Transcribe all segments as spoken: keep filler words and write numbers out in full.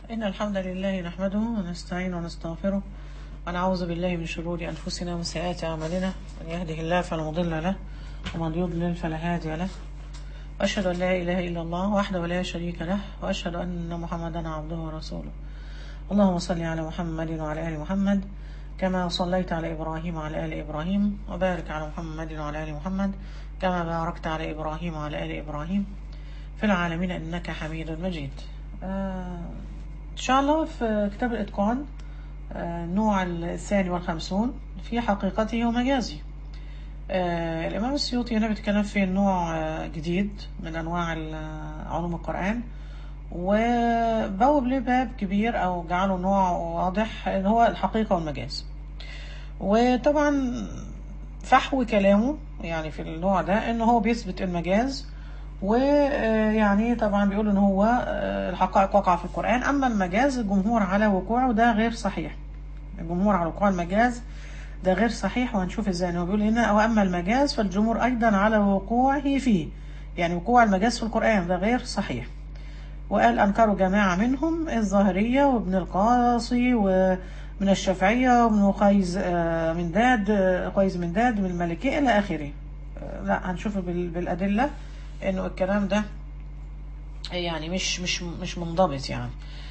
إن الحمد لله نحمده ونستعين ونستغفره ونعوذ بالله من شرور أنفسنا ومن سيئات أعمالنا. من يهده الله فلا مضل له ومن يضلل فلا هادي له. وأشهد أن لا إله إلا الله وحده لا شريك له وأشهد أن محمدا عبده ورسوله. اللهم صل على محمد وعلى آل محمد كما صليت على إبراهيم وعلى آل إبراهيم، وبارك على محمد وعلى آل محمد كما باركت على إبراهيم وعلى آل إبراهيم في العالمين إنك حميد مجيد. آه إن شاء الله في كتاب الإتقان، آه النوع الثاني والخمسون في حقيقته ومجازي. آه الإمام السيوطي هنا بيتكلم في نوع آه جديد من أنواع علوم القرآن، وبوب له باب كبير أو جعله نوع واضح اللي هو الحقيقة والمجاز. وطبعا فحوى كلامه يعني في النوع ده إنه هو بيثبت المجاز، ويعني طبعا بيقول ان هو الحقائق وقع في القرآن، اما المجاز الجمهور على وقوعه ده غير صحيح. الجمهور على وقوع المجاز ده غير صحيح، وهنشوف ازاي. هو بيقول هنا واما المجاز فالجمهور ايضا على وقوعه فيه، يعني وقوع المجاز في القرآن ده غير صحيح. وقال انكروا جماعة منهم الظاهرية وابن القاصي ومن الشافعية وابن قيس من داد قيس من داد من المالكية الى اخره. لا هنشوف بالادلة انه الكلام ده يعني مش مش مش منضبط. يعني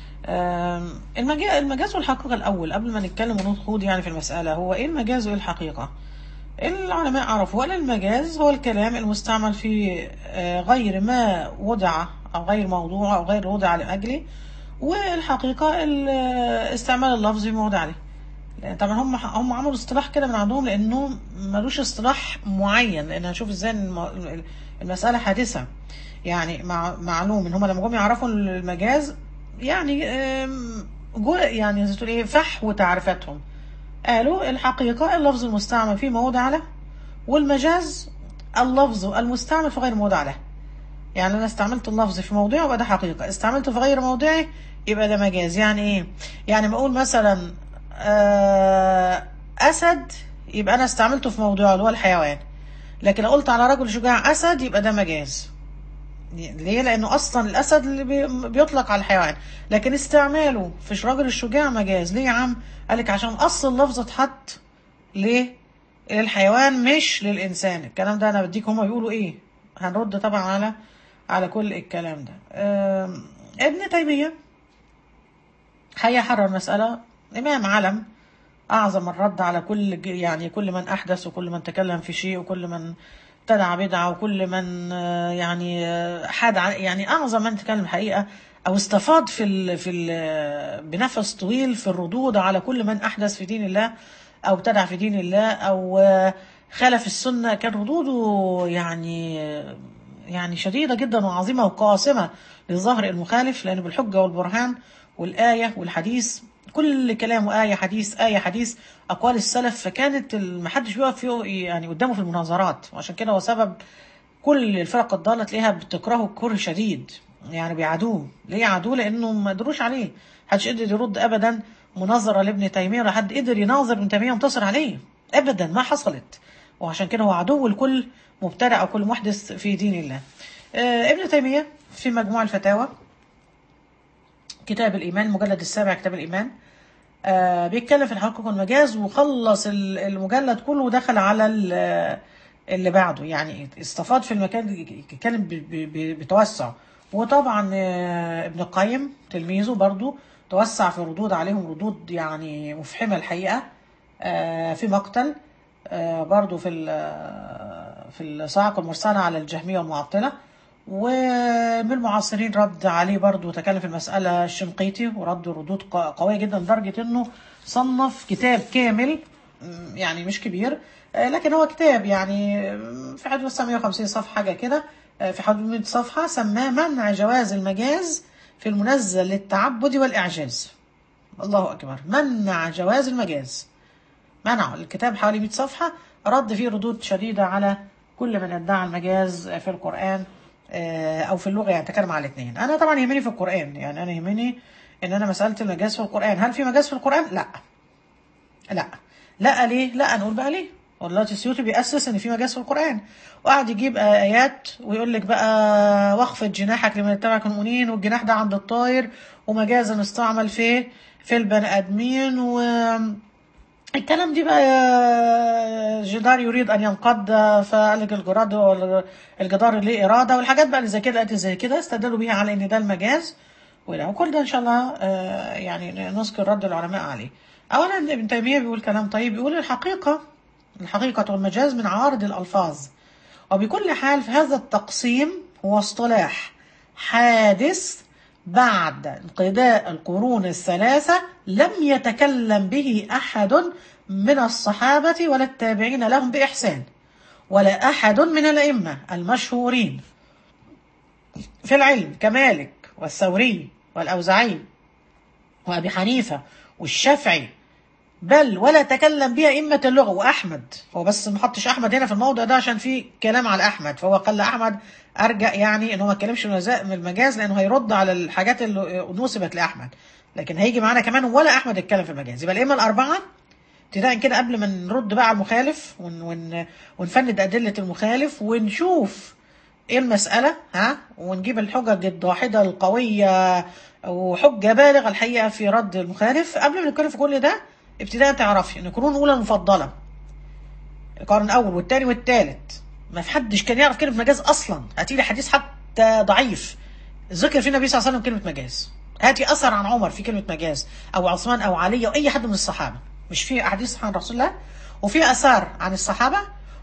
المجاز والحقيقة الاول قبل ما نتكلم ونخوض يعني في المسألة، هو ايه المجاز وايه الحقيقة؟ العلماء عرفوا ان المجاز هو الكلام المستعمل في غير ما وضع او غير موضوع او غير وضع لاجله، والحقيقة الاستعمال اللفظي موضع عليه. طبعا هم هم عملوا اصطلاح كده من عندهم لانه ملوش اصطلاح معين، لان هنشوف ازاي المسألة حادثة. يعني مع معلوم ان هم لما جم يعرفوا المجاز يعني جو يعني زي تقول ايه فحوى تعريفاتهم. قالوا الحقيقة اللفظ المستعمل في موضع له، والمجاز اللفظ المستعمل في غير موضع له. يعني انا استعملت اللفظ في موضعه يبقى ده حقيقة، استعملته في غير موضعه يبقى ده مجاز. يعني ايه؟ يعني ما اقول مثلا اسد يبقى انا استعملته في موضوعه اللي هو الحيوان، لكن لو قلت على رجل شجاع اسد يبقى ده مجاز. ليه؟ لانه اصلا الاسد اللي بيطلق على الحيوان، لكن استعماله في رجل الشجاع مجاز. ليه يا عم؟ قالك عشان اصل اللفظ اتحط ليه للحيوان مش للانسان. الكلام ده انا بديك هما بيقولوا ايه، هنرد طبعا على على كل الكلام ده. ابن تيمية هيحرر مسألة امام علم اعظم الرد على كل يعني كل من احدث وكل من تكلم في شيء وكل من ابتدع بدعة وكل من يعني حاد يعني اعظم من تكلم الحقيقة او استفاض في ال في ال بنفس طويل في الردود على كل من احدث في دين الله او ابتدع في دين الله او خالف السنة. كان ردوده يعني يعني شديدة جدا وعظيمة وقاسمة للظاهر المخالف، لأنه بالحجة والبرهان والآية والحديث كل كلامه آية حديث آية حديث أقوال السلف، فكانت محدش بيقف فيه يعني قدامه في المناظرات. وعشان كده هو سبب كل الفرق الضالة تلاقيها بتكرهه كره شديد، يعني بيعادوه. ليه يعادوه؟ لأنه ما قدروش عليه، محدش قدر يرد أبدا مناظرة لابن تيمية ولا حد قدر يناظر ابن تيمية وانتصر عليه أبدا، ما حصلت. وعشان كده هو عدو لكل مبتدع أو كل محدث في دين الله. آه ابن تيمية في مجموع الفتاوى كتاب الإيمان المجلد السابع كتاب الإيمان آه بيتكلم في الحقيقة والمجاز، وخلص المجلد كله ودخل على اللي بعده. يعني استفاد في المكان يتكلم بتوسع. وطبعا آه ابن القيم تلميذه برضو توسع في ردود عليهم ردود يعني مفحمة الحقيقة. آه في مقتل آه برضو في في الصاعقة المرسلة على الجهمية والمعطلة. ومن المعاصرين رد عليه برضو تكلم في المسألة الشنقيطي ورد ردود قوية جدا لدرجة انه صنف كتاب كامل يعني مش كبير لكن هو كتاب يعني في حدود تسعمائة وخمسين صفحة حاجة كده، في حدود مئة صفحة، سماه منع جواز المجاز في المنزل للتعبد والإعجاز. الله أكبر، منع جواز المجاز، منع. الكتاب حوالي مئة صفحة رد فيه ردود شديدة على كل من ادعى المجاز في القرآن او في اللغة. يعني تكلم على الاثنين. انا طبعا يهمني في القرآن، يعني انا يهمني ان انا مسألة المجاز في القرآن. هل في مجاز في القرآن؟ لا لا لا. ليه؟ لا نقول بقى ليه. ودلوقتي السيوطي بيأسس ان في مجاز في القرآن، وقعد يجيب آيات ويقول لك بقى واخفض جناحك لمن اتبعك المؤمنين، والجناح ده عند الطائر، ومجازا استعمل في في البني ادمين، و الكلام دي بقى جدار يريد ان ينقض فقال لك الجراد الجدار ليه اراده، والحاجات بقى اللي زي كده قالت زي كده استدلوا بيها على ان ده المجاز. وكل ده ان شاء الله آه، يعني نذكر رد العلماء عليه. اولا ابن تيميه بيقول كلام طيب، بيقول الحقيقه الحقيقه والمجاز من عوارض الالفاظ، وبكل حال فهذا التقسيم هو اصطلاح حادث بعد انقضاء القرون الثلاثة، لم يتكلم به أحد من الصحابة ولا التابعين لهم بإحسان، ولا أحد من الأئمة المشهورين في العلم كمالك والثوري والأوزاعي وأبي حنيفة والشافعي، بل ولا تكلم بها أئمة اللغة وأحمد. هو بس ما حطش أحمد هنا في الموضع ده عشان في كلام على أحمد، فهو قال أحمد أرجع يعني إنه ما اتكلمش من المجاز، لأنه هيرد على الحاجات اللي نسبت لأحمد، لكن هيجي معانا كمان ولا أحمد اتكلم في المجاز. يبقى الأئمة الأربعة ابتداء كده، قبل ما نرد بقى على المخالف ون ون ونفند أدلة المخالف ونشوف ايه المسألة، ها، ونجيب الحجج الضاحدة القوية وحجة بالغة الحقيقة في رد المخالف. قبل ما نتكلم في كل ده ابتداء تعرفي ان القرون الاولى المفضله، القرن الاول والثاني والثالث، ما في حدش كان يعرف كلمه مجاز اصلا. هاتي لي حديث حتى ضعيف ذكر في النبي صلى الله عليه وسلم كلمه مجاز، هاتي اثر عن عمر في كلمه مجاز او عثمان او علي او اي حد من الصحابه. مش في احاديث عن رسول الله وفي اثار عن الصحابه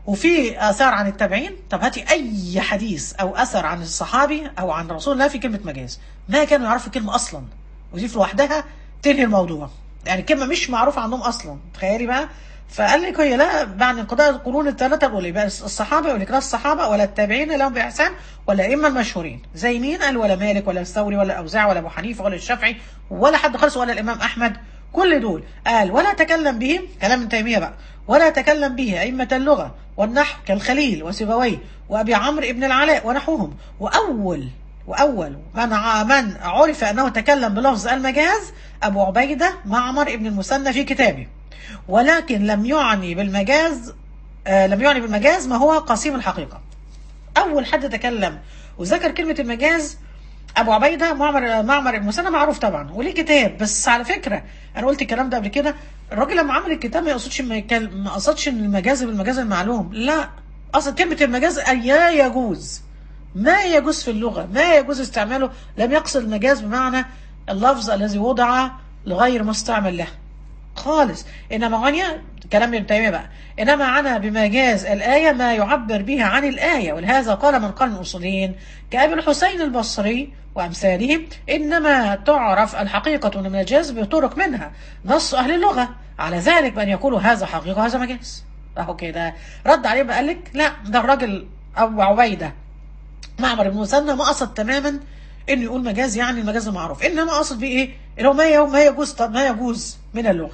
وفي اثار عن التابعين؟ طب هاتي اي حديث او اثر عن الصحابي او عن رسول الله في كلمه مجاز، ما كانوا يعرفوا الكلمه اصلا، ودي في لوحدها تنهي الموضوع. يعني كلمه مش معروفه عندهم اصلا، تخيلي بقى. فقال لك هي لا بعد انقضاء القرون الثلاثه الاولى يبقى الصحابه، يقول لك لا الصحابه ولا التابعين لهم باحسان ولا الائمه المشهورين زي مين؟ قال ولا مالك ولا الثوري ولا الاوزاعي ولا ابو حنيفه ولا الشافعي ولا حد خالص ولا الامام احمد، كل دول قال ولا تكلم بهم، كلام ابن تيميه بقى، ولا تكلم به ائمه اللغه والنحو كالخليل وسيبويه وابي عمرو ابن العلاء ونحوهم. واول واول من من عرف انه تكلم بلفظ المجاز ابو عبيده معمر ابن المثنى في كتابه، ولكن لم يعني بالمجاز آه لم يعني بالمجاز ما هو قسيم الحقيقه. اول حد تكلم وذكر كلمه المجاز ابو عبيده معمر معمر ابن المثنى، معروف طبعا وليه كتاب. بس على فكره انا قلت الكلام ده قبل كده، الراجل لما عمل الكتاب ما يقصدش ما قصدش ان المجاز بالمجاز المعلوم، لا، اصلا كلمه المجاز لا يجوز، ما يجوز في اللغه، ما يجوز استعماله، لم يقصد المجاز بمعنى اللفظ الذي وضع لغير مستعمل له خالص. انما عنيا كلام ابن تيميه بقى، انما عنى بمجاز الايه ما يعبر به عن الايه، ولهذا قال من قال الاصوليين كابي الحسين البصري وامثالهم انما تعرف الحقيقه من المجاز بطرق منها نص اهل اللغه على ذلك بان يقولوا هذا حقيقه وهذا مجاز. اهو كده رد عليه بقى، قال لك لا ده الراجل ابو عبيده معمر بن مثنى ما قصد تماما انه يقول مجاز يعني المجاز المعروف، انما قصد بيه ايه؟ انه ما ما يجوز، طب ما يجوز من اللغه،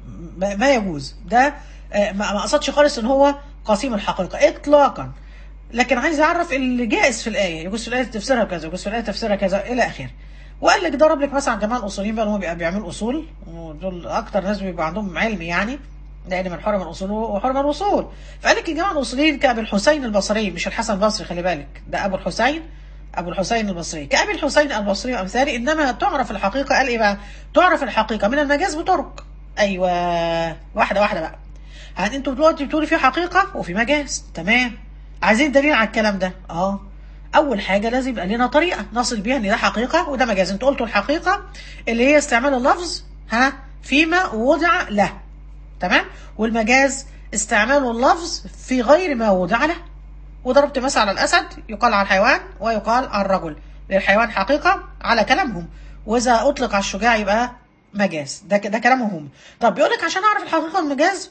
ما يجوز ده ما قصدش خالص ان هو قسيم الحقيقه اطلاقا، لكن عايز يعرف اللي جائز في الايه، يجوز في الايه تفسيرها كذا، يجوز في الايه تفسيرها كذا الى اخره. وقال لك ضرب لك مثلا جماعه الاصوليين بقى، هم بيعملوا اصول، ودول اكتر ناس بيبقى عندهم علم يعني، لان من حرم الاصول وحرم الوصول. فقال لك الجماعه الاصوليين كابي الحسين البصري، مش الحسن البصري، خلي بالك ده ابو الحسين ابو الحسين البصري، كابي الحسين البصري وامثاله انما تعرف الحقيقه. قال ايه بقى؟ تعرف الحقيقه من المجاز بطرق. ايوه واحده واحده بقى. يعني انتوا دلوقتي بتقولي في حقيقه وفي مجاز، تمام، عايزين دليل على الكلام ده. اه اول حاجه لازم يبقى لنا طريقه نصل بيها ان ده حقيقه وده مجاز. انتوا قلتوا الحقيقه اللي هي استعمال اللفظ ها فيما وضع له، تمام، والمجاز استعمال اللفظ في غير ما وضع له. وضربت مثلا على الاسد، يقال على الحيوان ويقال على الرجل، للحيوان حقيقه على كلامهم، واذا اطلق على الشجاع يبقى مجاز، ده ده كلامهم هم. طب بيقول لك عشان اعرف الحقيقه والمجاز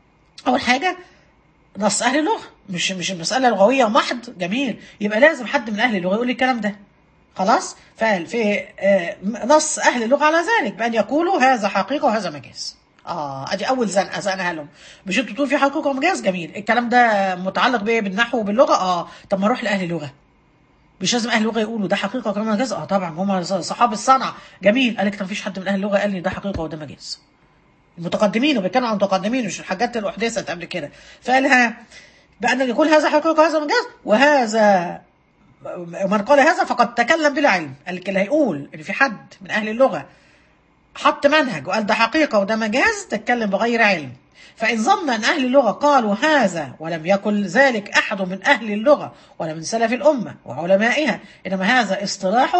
اول حاجه نص اهل اللغه، مش مش المساله لغويه محض، جميل، يبقى لازم حد من اهل اللغه يقول لي الكلام ده. خلاص، فقال في نص اهل اللغه على ذلك بان يقولوا هذا حقيقه وهذا مجاز. اه ادي اول زنقه زنقها لهم. مش انتوا بتقولوا في حقيقه ومجاز، جميل، الكلام ده متعلق بايه؟ بالنحو وباللغه. اه طب ما اروح لاهل اللغه، مش لازم اهل اللغه يقولوا ده حقيقه وكمان مجاز. اه طبعا هم صحاب الصنعه، جميل، قال لك ما فيش حد من اهل اللغه قال لي ده حقيقه وده مجاز، المتقدمين، وبيتكلم عن المتقدمين مش الحاجات اللي احدثت قبل كده. فقالها بان يقول هذا حقيقه وهذا مجاز، وهذا من قال هذا فقد تكلم بلا علم. قال لك اللي هيقول ان في حد من اهل اللغه حط منهج وقال ده حقيقه وده مجاز تتكلم بغير علم. فإن ظن أن أهل اللغة قالوا هذا ولم يكن ذلك أحد من أهل اللغة ولا من سلف الأمة وعلمائها، إنما هذا اصطلاح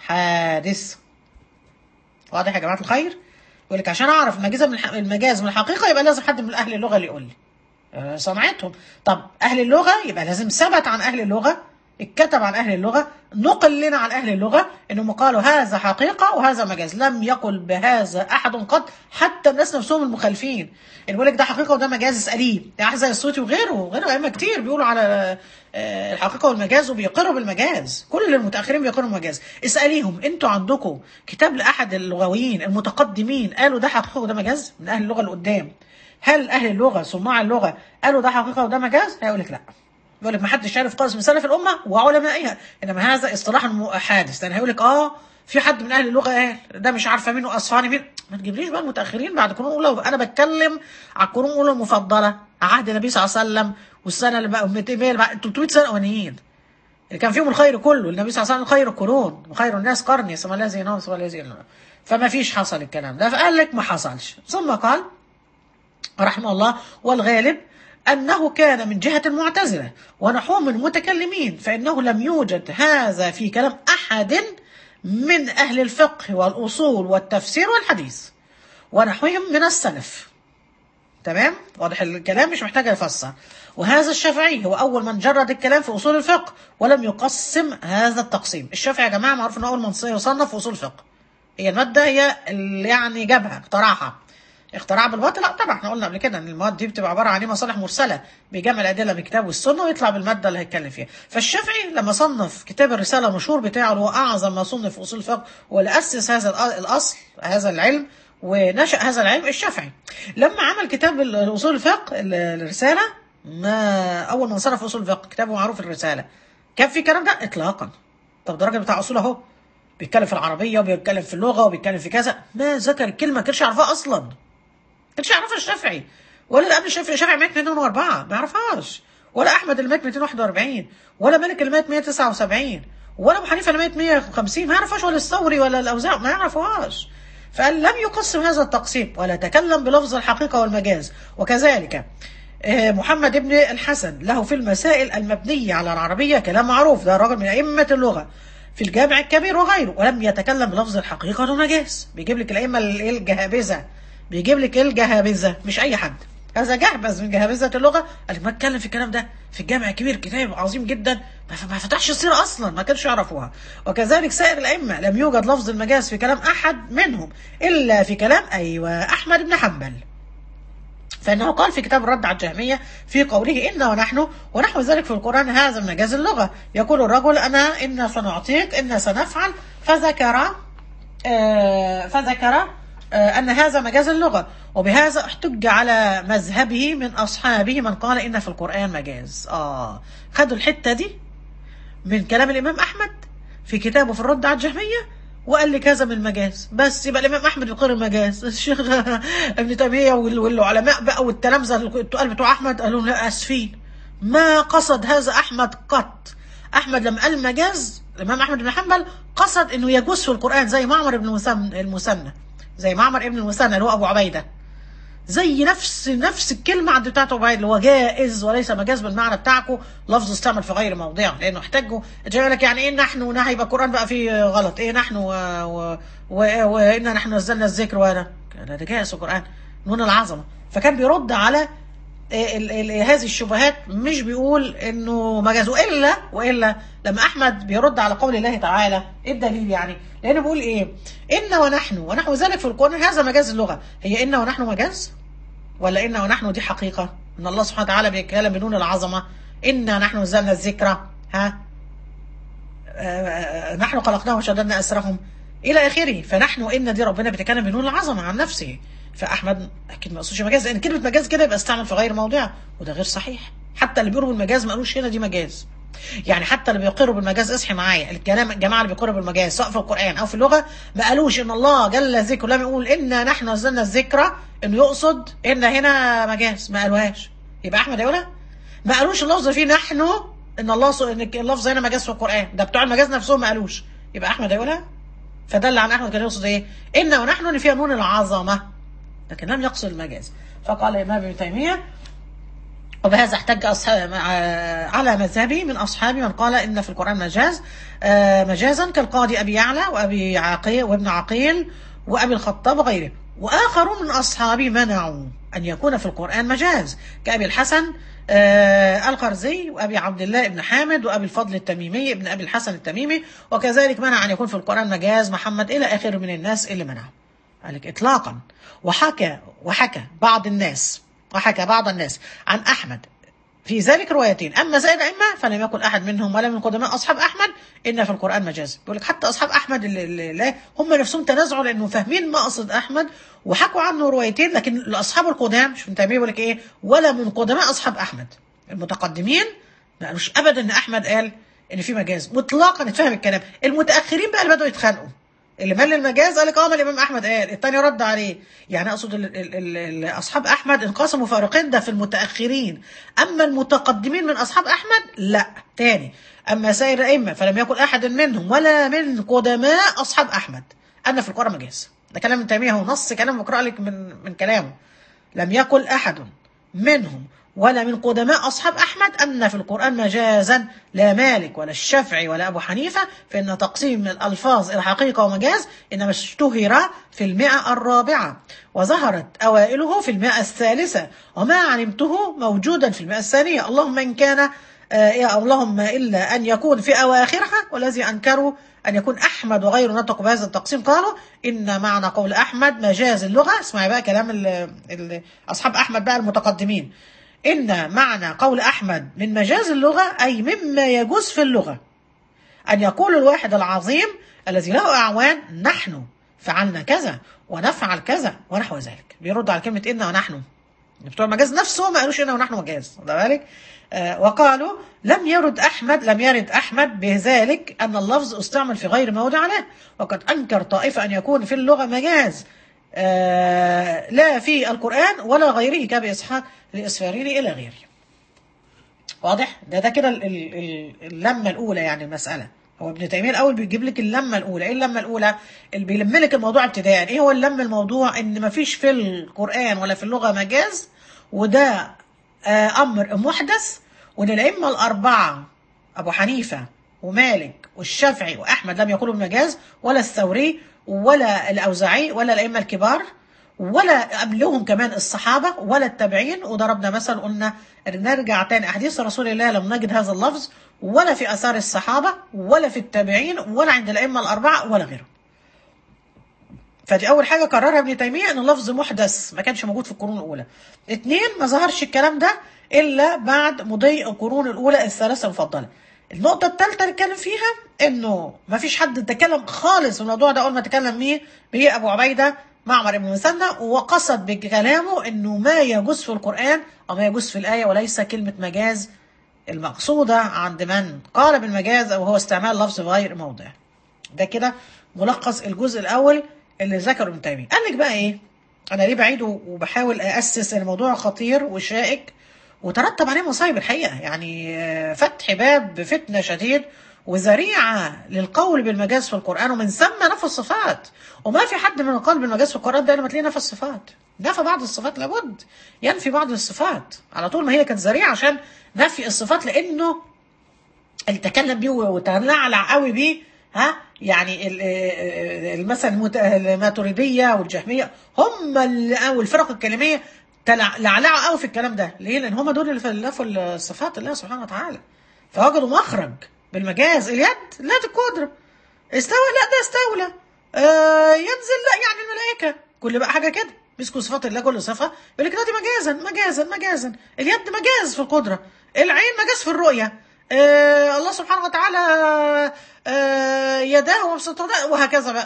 حادث. واضح يا جماعة الخير؟ يقول لك عشان أعرف المجاز من المجاز من الحقيقة يبقى لازم حد من أهل اللغة اللي يقول لي صنعتهم. طب أهل اللغة يبقى لازم ثبت عن أهل اللغة، اتكتب عن أهل اللغة، نقل لنا عن أهل اللغة إنهم قالوا هذا حقيقة وهذا مجاز. لم يقل بهذا أحد قط، حتى الناس نفسهم المخالفين اللي بيقول لك ده حقيقة وده مجاز اسأليه، يعني زي الصوتي وغيره وغيره أئمة كتير بيقولوا على الحقيقة والمجاز وبيقروا بالمجاز، كل المتأخرين بيقروا بالمجاز. اسأليهم أنتوا عندكم كتاب لأحد اللغويين المتقدمين قالوا ده حقيقة وده مجاز من أهل اللغة اللي قدام؟ هل أهل اللغة صناع اللغة قالوا ده حقيقة وده مجاز؟ هيقول لك لا. يقول لك ما حدش عارف خالص من سلف الامه وعلمائها، انما هذا اصطلاح حادث. لان هيقول لك اه في حد من اهل اللغه قال ده مش عارفه مين واصفهاني مين. ما تجيبليش بقى المتاخرين بعد القرون الاولى، انا بتكلم على القرون الاولى المفضله، عهد النبي صلى الله عليه وسلم والسنه اللي بقى مئتين ثلاثمئة سنه اولانيين اللي كان فيهم الخير كله. النبي صلى الله عليه وسلم خير القرون وخير الناس قرني ثم الذين ينام ثم الذين ينام. فما فيش حصل الكلام ده، فقال لك ما حصلش. ثم قال رحمه الله والغالب أنه كان من جهة المعتزلة ونحوهم من المتكلمين، فإنه لم يوجد هذا في كلام أحد من أهل الفقه والأصول والتفسير والحديث ونحوهم من السلف. تمام؟ واضح الكلام مش محتاج يفسر. وهذا الشافعي هو أول من جرد الكلام في أصول الفقه ولم يقسم هذا التقسيم. الشافعي يا جماعة معروف أنه أول من يصنف في أصول الفقه، هي المادة هي اللي يعني جابها اخترعها. اختراع بالباطل؟ لا طبعا، احنا قلنا قبل كده ان المواد دي بتبقى عباره عن مصالح مرسله، بيجمع الادله من الكتاب والسنه ويطلع بالماده اللي هيتكلم فيها. فالشافعي لما صنف كتاب الرساله المشهور بتاعه اللي هو اعظم ما صنف في اصول الفقه واللي اسس هذا الاصل هذا العلم ونشأ هذا العلم الشافعي، لما عمل كتاب الاصول الفقه الرساله، ما اول من صنف اصول الفقه كتابه معروف الرساله، كان في الكلام ده اطلاقا. طب ده راجل بتاع اصول اهو، بيتكلم في العربيه وبيتكلم في اللغه وبيتكلم في كذا، ما ذكر الكلمه ما كانش يعرفها اصلا. كانش يعرفها الشافعي، ولا اللي قبل الشافعي. الشافعي مات مئتين وأربعة ما يعرفهاش، ولا احمد اللي مات مئتين وواحد وأربعين، ولا مالك اللي مات مئة وتسعة وسبعين، ولا ابو حنيفه اللي مات مئة وخمسين ما يعرفهاش، ولا الثوري ولا الاوزاع ما يعرفوهاش. فقال لم يقسم هذا التقسيم ولا تكلم بلفظ الحقيقه والمجاز. وكذلك محمد بن الحسن له في المسائل المبنيه على العربيه كلام معروف، ده راجل من ائمه اللغه في الجامع الكبير وغيره، ولم يتكلم بلفظ الحقيقه والمجاز. بيجيب لك الائمه الجهابذه، بيجيب لك الجهابذه مش اي حد، هذا جهبذ من جهابذه اللغه قال ما اتكلم في الكلام ده في الجامع الكبير، كتاب عظيم جدا ما فتحش السيره اصلا، ما كانش يعرفوها. وكذلك سائر الائمه لم يوجد لفظ المجاز في كلام احد منهم الا في كلام ايوه احمد بن حنبل، فانه قال في كتاب الرد على الجهميه في قوله انا ونحن ونحو ذلك في القران هذا مجاز اللغه، يقول الرجل انا انا سنعطيك انا سنفعل، فذكر آه فذكر أن هذا مجاز اللغة، وبهذا احتج على مذهبه من أصحابه من قال إن في القرآن مجاز. آه خدوا الحتة دي من كلام الإمام أحمد في كتابه في الرد على الجهمية وقال لك هذا من المجاز، بس يبقى الإمام أحمد يقر المجاز. الشيخ ابن تيمية والعلماء بقى والتلامذة التقال بتوع أحمد قالوا لا آسفين، ما قصد هذا أحمد قط. أحمد لما قال مجاز الإمام أحمد بن حنبل قصد إنه يجوز في القرآن، زي معمر بن المثنى زي معمر ابن المثنى اللي هو ابو عبيده، زي نفس نفس الكلمه عند بتاعته ابو عبيده اللي هو جائز وليس مجاز بالمعنى بتاعكم، لفظ استعمل في غير موضعه، لانه احتجوا جاي لك يعني ايه نحن ونحن يبقى القران بقى فيه غلط، ايه نحن و... و... و... وانا نحن نزلنا الذكر وانا ده جائز القران نون العظمه. فكان بيرد على ال... ال... هذه الشبهات، مش بيقول انه مجاز. والا والا لما احمد بيرد على قول الله تعالى ايه الدليل يعني؟ لانه بيقول ايه ان ونحن ونحو ذلك في القران هذا مجاز اللغه، هي ان ونحن مجاز ولا ان ونحن دي حقيقه؟ ان الله سبحانه وتعالى بيتكلم بنون العظمه انا نحن نزلنا الذكر ها آه نحن خلقناهم وشددنا اسرهم الى اخره، فنحن وان دي ربنا بيتكلم بنون العظمه عن نفسه. فاحمد اكيد ما قصدش مجاز، لان كلمه مجاز كده يبقى استعمل في غير موضعها، وده غير صحيح. حتى اللي بيقولوا بالمجاز ما قالوش هنا دي مجاز، يعني حتى اللي بيقروا بالمجاز، اصحي معايا، الكلام الجماعه اللي بيقروا بالمجاز سواء في القران او في اللغه ما قالوش ان الله جل ذكره لم يقول انا نحن نزلنا الذكر انه يقصد ان هنا مجاز، ما قالوهاش. يبقى احمد يقولها؟ ما قالوش اللفظ فيه نحن ان الله ص... ان اللفظ هنا مجاز في القران، ده بتوع المجاز نفسهم ما قالوش. يبقى احمد يقولها؟ فدل عن احمد كان يقصد ايه؟ ان ونحن ان فيها نون العظمه، لكن لم يقصد المجاز. فقال الامام ابن تيميه: وبهذا احتج أصحاب على مذهبي من أصحابي من قال إن في القرآن مجاز مجازا كالقاضي أبي يعلى وأبي عقيل وابن عقيل وأبي الخطاب وغيره. وآخرون من أصحابي منعوا أن يكون في القرآن مجاز كأبي الحسن القرزي وأبي عبد الله بن حامد وأبي الفضل التميمي ابن أبي الحسن التميمي، وكذلك منع أن يكون في القرآن مجاز محمد إلى آخر من الناس اللي منعوا قالك إطلاقا. وحكى وحكى بعض الناس وحكى بعض الناس عن أحمد في ذلك روايتين: أما سائر الأئمة فلم يكن أحد منهم ولا من قدماء أصحاب أحمد إن في القرآن مجاز. بيقول لك حتى أصحاب أحمد اللي اللي هم نفسهم تنازعوا لأنه فاهمين مقصد أحمد وحكوا عنه روايتين، لكن الأصحاب القدام مش من تيمية بيقول لك إيه ولا من قدماء أصحاب أحمد المتقدمين ما قالوش أبدا إن أحمد قال إن في مجاز مطلقا. اتفهم الكلام. المتأخرين بقى اللي بدأوا يتخانقوا، اللي مال المجاز قال لك اه ما الامام احمد قال، الثاني رد عليه. يعني اقصد ال ال ال ال اصحاب احمد انقسموا فارقين، ده في المتاخرين. اما المتقدمين من اصحاب احمد لا. تاني: اما سائر الائمه فلم يكن احد منهم ولا من قدماء اصحاب احمد ان في القران مجاز. ده كلام ابن تيميه، هو نص كلام بقرا لك من من كلامه. لم يكن احد منهم ولا من قدماء أصحاب أحمد أن في القرآن مجازا، لا مالك ولا الشافعي ولا أبو حنيفة، فإن تقسيم الألفاظ إلى حقيقة ومجاز إنما اشتهر في المئة الرابعة، وظهرت أوائله في المئة الثالثة، وما علمته موجودا في المئة الثانية. اللهم إن كان آه اللهم إلا أن يكون في أواخرها، والذي أنكروا أن يكون أحمد وغيره نطقوا بهذا التقسيم قالوا إن معنى قول أحمد مجاز اللغة. اسمعي بقى كلام ال ال أصحاب أحمد بقى المتقدمين: إن معنى قول أحمد من مجاز اللغة أي مما يجوز في اللغة أن يقول الواحد العظيم الذي له أعوان نحن فعلنا كذا ونفعل كذا ونحو ذلك. بيرد على كلمة إن ونحن، بتوع المجاز نفسه ما قالوش إن ونحن مجاز. ده بالك آه وقالوا لم يرد أحمد لم يرد أحمد بذلك أن اللفظ استعمل في غير موضع له، وقد أنكر طائفة أن يكون في اللغة مجاز آه لا في القرآن ولا غيره كأبي إسحاق الإسفاريني إلى غيره. واضح؟ ده ده كده اللمة الأولى. يعني المسألة هو ابن تيمية الأول بيجيب لك اللمة الأولى. إيه اللمة الأولى؟ اللي بيلم لك الموضوع ابتداء. إيه هو اللمة الموضوع؟ إن ما فيش في القرآن ولا في اللغة مجاز، وده آه أمر محدث، وإن الأئمة الأربعة أبو حنيفة ومالك والشافعي وأحمد لم يقولوا بمجاز، ولا الثوري ولا الأوزاعي ولا الأئمة الكبار ولا قبلهم كمان الصحابة ولا التابعين. وضربنا مثل قلنا نرجع تاني أحاديث رسول الله لم نجد هذا اللفظ ولا في أثار الصحابة ولا في التابعين ولا عند الأئمة الأربعة ولا غيرهم. فدي أول حاجة قررها ابن تيمية، إن اللفظ محدث ما كانش موجود في القرون الأولى. اتنين: ما ظهرش الكلام ده إلا بعد مضي القرون الأولى الثلاثة المفضلة. النقطة الثالثة اللي اتكلم فيها إنه ما فيش حد تكلم خالص في الموضوع ده. أول ما تكلم مين؟ به أبو عبيدة معمر بن مثنى، وقصد بكلامه إنه ما يجوز في القرآن أو ما يجوز في الآية، وليس كلمة مجاز المقصودة عند من قال بالمجاز أو هو استعمال لفظ غير موضع. ده كده ملخص الجزء الأول اللي ذكره ابن تيمية. قال لك بقى إيه؟ أنا ليه بعيد وبحاول أسس الموضوع خطير وشائك وترتب عليه مصايب الحقيقة، يعني فتح باب فتنة شديد وذريعة للقول بالمجاز في القرآن، ومن ثم نفى الصفات. وما في حد من القول بالمجاز في القرآن ده لما تلاقيه نفى الصفات. نفى بعض الصفات، لابد ينفي بعض الصفات على طول. ما هي كانت ذريعة عشان نفي الصفات، لأنه اللي تكلم بيه وتلعلع قوي بيه ها يعني مثلا الماتريدية والجهمية هم او الفرق الكلامية لعلعوا قوي في الكلام ده. ليه؟ لأن هم دول اللي نفوا الصفات الله سبحانه وتعالى، فوجدوا مخرج بالمجاز. اليد لا القدرة، استوى لا ده استولى، آه ينزل لا يعني الملائكة، كل بقى حاجة كده مسكوا صفات الله كل صفة يقول لك دي مجازا مجازا مجازا. اليد مجاز في القدرة، العين مجاز في الرؤية، آه الله سبحانه وتعالى آه يداه ومسطرته، وهكذا بقى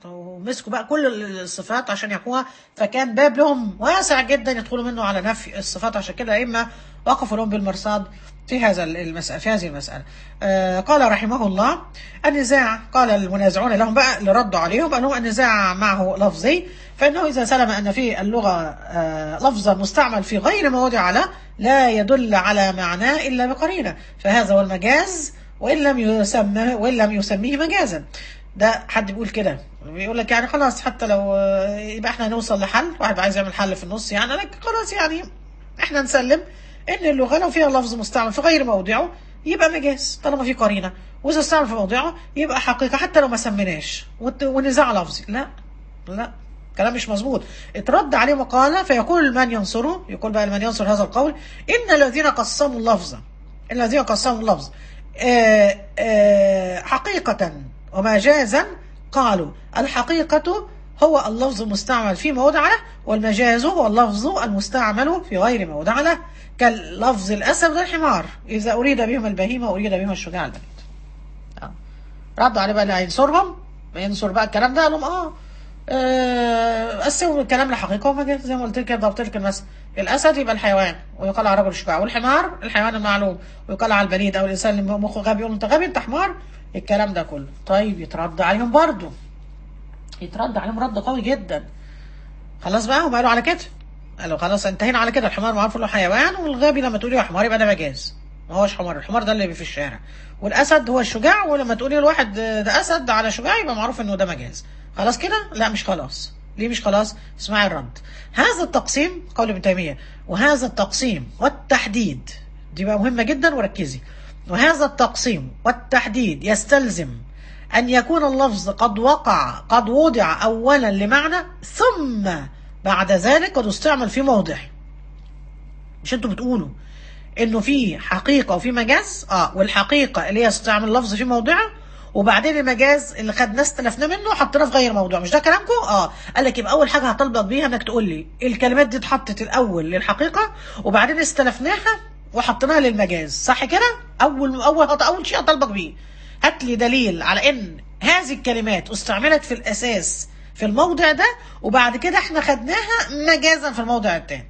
ومسكوا بقى كل الصفات عشان يحكوها، فكان باب لهم واسع جدا يدخلوا منه على نفي الصفات. عشان كده الأئمة وقفوا لهم بالمرصاد في هذا المسألة في هذه المسألة. آه قال رحمه الله: النزاع، قال المنازعون لهم بقى اللي ردوا عليهم أنه النزاع معه لفظي، فإنه إذا سلم أن في اللغة آه لفظا مستعمل في غير ما وضع له لا يدل على معناه إلا بقرينة، فهذا هو المجاز وإن لم يسمه وإن لم يسميه مجازا. ده حد بيقول كده، بيقول لك يعني خلاص حتى لو يبقى احنا نوصل لحل، واحد عايز يعمل حل في النص يعني لك خلاص، يعني احنا نسلم ان اللغه لو فيها لفظ مستعمل في غير موضعه يبقى مجاز طالما في قرينه، واذا استعمل في موضعه يبقى حقيقه حتى لو ما سميناش ونزاع لفظي. لا لا، كلام مش مظبوط. اترد عليه مقاله، فيقول من ينصره، يقول بقى من ينصر هذا القول: ان الذين قسموا اللفظ الذين قسموا اللفظ آآ آآ حقيقه ومجازا قالوا الحقيقة هو اللفظ المستعمل في موضع له، والمجاز هو اللفظ المستعمل في غير موضع له، كاللفظ الأسد والحمار إذا أريد بهم البهيمة وأريد بهم الشجاع البليد. آه. ردوا عليه بقى اللي هينصرهم، ما ينصر بقى الكلام ده، قال لهم اه, آه قسموا الكلام لحقيقة ومجاز زي ما قلت لك ضربت لك المثل. الأسد يبقى الحيوان ويقال على رجل الشجاع، والحمار الحيوان المعلوم ويقال على البليد أو الإنسان اللي مخه غبي يقول أنت غبي أنت حمار، الكلام ده كله. طيب يترد عليهم برضه، يترد عليهم رد قوي جدا. خلاص بقى هم قالوا على كده، قالوا خلاص انتهينا على كده، الحمار معروف له حيوان، والغبي لما تقولي له حمار يبقى ده مجاز، ما هوش حمار، الحمار ده اللي في الشارع، والاسد هو الشجاع، ولما تقولي لواحد ده اسد على شجاع يبقى معروف انه ده مجاز. خلاص كده؟ لا مش خلاص. ليه مش خلاص؟ اسمعي الرد. هذا التقسيم قول ابن تيمية، وهذا التقسيم والتحديد، دي بقى مهمة جدا وركزي، وهذا التقسيم والتحديد يستلزم أن يكون اللفظ قد وقع قد وضع أولا لمعنى، ثم بعد ذلك قد استعمل في موضع. مش انتوا بتقولوا انه في حقيقة وفي مجاز؟ اه، والحقيقة اللي هي استعمل اللفظ في موضعه، وبعدين المجاز اللي خدناه استلفناه منه وحطيناه في غير موضوع. مش ده كلامكم؟ اه. قال لك يبقى اول حاجه هطالبك بيها انك تقول لي الكلمات دي اتحطت الاول للحقيقه وبعدين استلفناها وحطيناها للمجاز، صح كده؟ اول اول اول شيء هطالبك بيه هات لي دليل على ان هذه الكلمات استعملت في الاساس في الموضع ده، وبعد كده احنا خدناها مجازا في الموضع الثاني.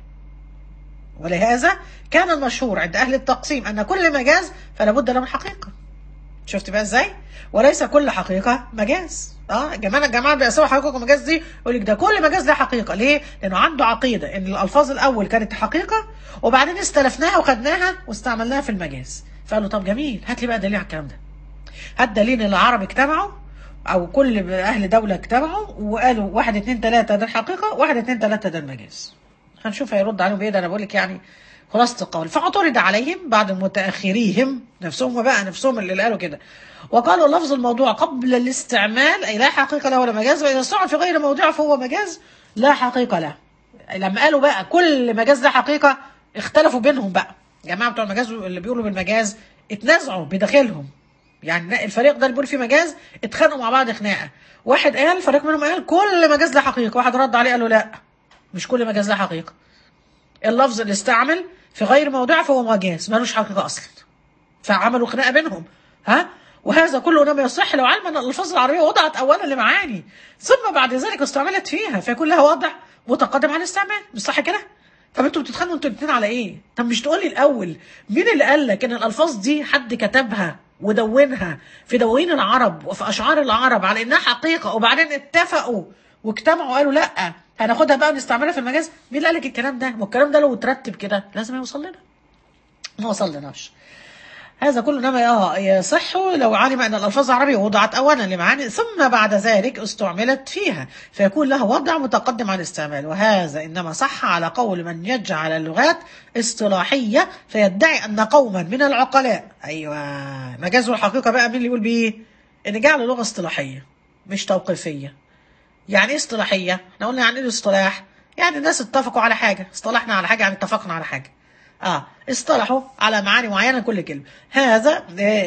ولهذا كان المشهور عند اهل التقسيم ان كل مجاز فلا بد له من حقيقه. شفت بقى ازاي؟ وليس كل حقيقه مجاز. اه جماعه الجماعه بيقسموا حقيقه ومجاز، دي يقول لك ده كل مجاز له حقيقه. ليه؟ لانه عنده عقيده ان الالفاظ الاول كانت حقيقه وبعدين استلفناها وخدناها واستعملناها في المجاز. فقالوا طب جميل، هات لي بقى دليل على الكلام ده. هات دليل ان العرب اجتمعوا او كل اهل دوله اجتمعوا وقالوا واحد اتنين تلاته ده الحقيقه، واحد اتنين تلاته ده المجاز. هنشوف هيرد عليهم بايه. ده انا بقول لك يعني خلاصة القول. فاعترض عليهم بعد متأخريهم نفسهم بقى نفسهم اللي قالوا كده، وقالوا لفظ الموضوع قبل الاستعمال أي لا حقيقة له ولا مجاز، وإذا استعمل في غير موضعه فهو مجاز لا حقيقة له. لما قالوا بقى كل مجاز ده حقيقة اختلفوا بينهم بقى. جماعة بتوع المجاز اللي بيقولوا بالمجاز اتنازعوا بداخلهم، يعني الفريق ده اللي بيقول فيه مجاز اتخانقوا مع بعض خناقة. واحد قال فريق منهم قال كل مجاز له حقيقة، واحد رد عليه قال له لا مش كل مجاز له حقيقة، اللفظ اللي استعمل في غير موضعه فهو مجاز مالوش حقيقة أصلا. فعملوا خناقة بينهم. ها؟ وهذا كله لم يصح لو علم أن الألفاظ العربية وضعت أولا لمعاني ثم بعد ذلك استعملت فيها فيكون لها وضع متقدم عن الاستعمال. مش صح كده؟ طب انتوا بتتخانقوا انتوا الاثنين على ايه؟ طب مش تقول لي الأول مين اللي قال لك إن الألفاظ دي حد كتبها ودونها في دواوين العرب وفي أشعار العرب على إنها حقيقة وبعدين اتفقوا واجتمعوا وقالوا لا هناخدها بقى ونستعملها في المجاز؟ مين اللي قال لك الكلام ده؟ ما الكلام ده لو اترتب كده لازم يوصل لنا. ما وصل لناش. هذا كله انما اه يصح لو علم ان الالفاظ العربيه وضعت اولا لمعاني ثم بعد ذلك استعملت فيها فيكون لها وضع متقدم عن الاستعمال، وهذا انما صح على قول من يجعل اللغات اصطلاحيه فيدعي ان قوما من العقلاء. ايوه مجاز الحقيقه بقى مين اللي يقول بيه؟ ان جعل اللغه اصطلاحيه مش توقيفيه. يعني ايه اصطلاحيه؟ احنا قلنا يعني ايه الاصطلاح؟ يعني الناس اتفقوا على حاجه، اصطلحنا على حاجه يعني اتفقنا على حاجه. اه اصطلحوا على معاني معينه كل كلمه. هذا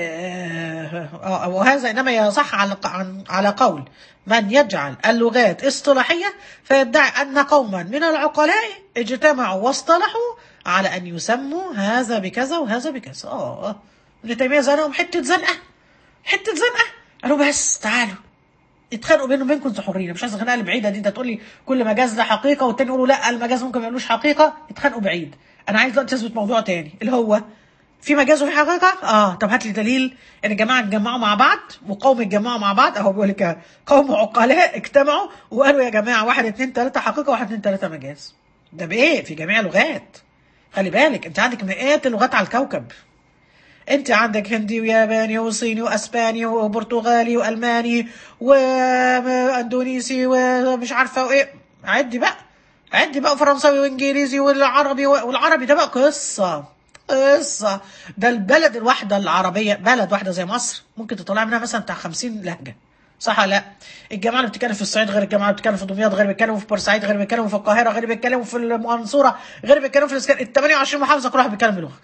آه آه وهذا انما يصح على على قول من يجعل اللغات اصطلاحيه فيدعي ان قوما من العقلاء اجتمعوا واصطلحوا على ان يسموا هذا بكذا وهذا بكذا. اه ابن تيميه زنقهم حته زنقه حته زنقه، قالوا بس تعالوا اتخانقوا بينهم وبينكم انتوا حرين، مش عايز الخناقه البعيده دي، انت تقول لي كل مجاز له حقيقه والتاني يقولوا لا المجاز ممكن ما يقولوش حقيقه، اتخانقوا بعيد. انا عايز دلوقتي اثبت موضوع تاني اللي هو في مجاز وفي حقيقه. اه طب هات لي دليل ان الجماعه اتجمعوا مع بعض وقوم اتجمعوا مع بعض، اهو بيقول لك قوم عقلاء اجتمعوا وقالوا يا جماعه واحد اتنين تلاته حقيقه واحد اتنين تلاته مجاز. ده بايه؟ في جميع اللغات. خلي بالك انت عندك مئات اللغات على الكوكب، انت عندك هندي وياباني وصيني واسباني وبرتغالي والماني واندونيسي ومش عارفه وايه، عدي بقى عدي بقى فرنساوي وانجليزي والعربي، والعربي ده بقى قصه قصه. ده البلد الواحده العربيه، بلد واحده زي مصر ممكن تطلع منها مثلا بتاع خمسين لهجه، صح ولا لا؟ الجماعه اللي بتتكلم في الصعيد غير الجماعه اللي بتتكلم في دمياط، غير بيتكلموا في بورسعيد، غير بيتكلموا في القاهره، غير بيتكلموا في المنصوره، غير بيتكلموا في الاسكندريه، ال ثمانية وعشرين محافظه كل واحد بيتكلم بلغه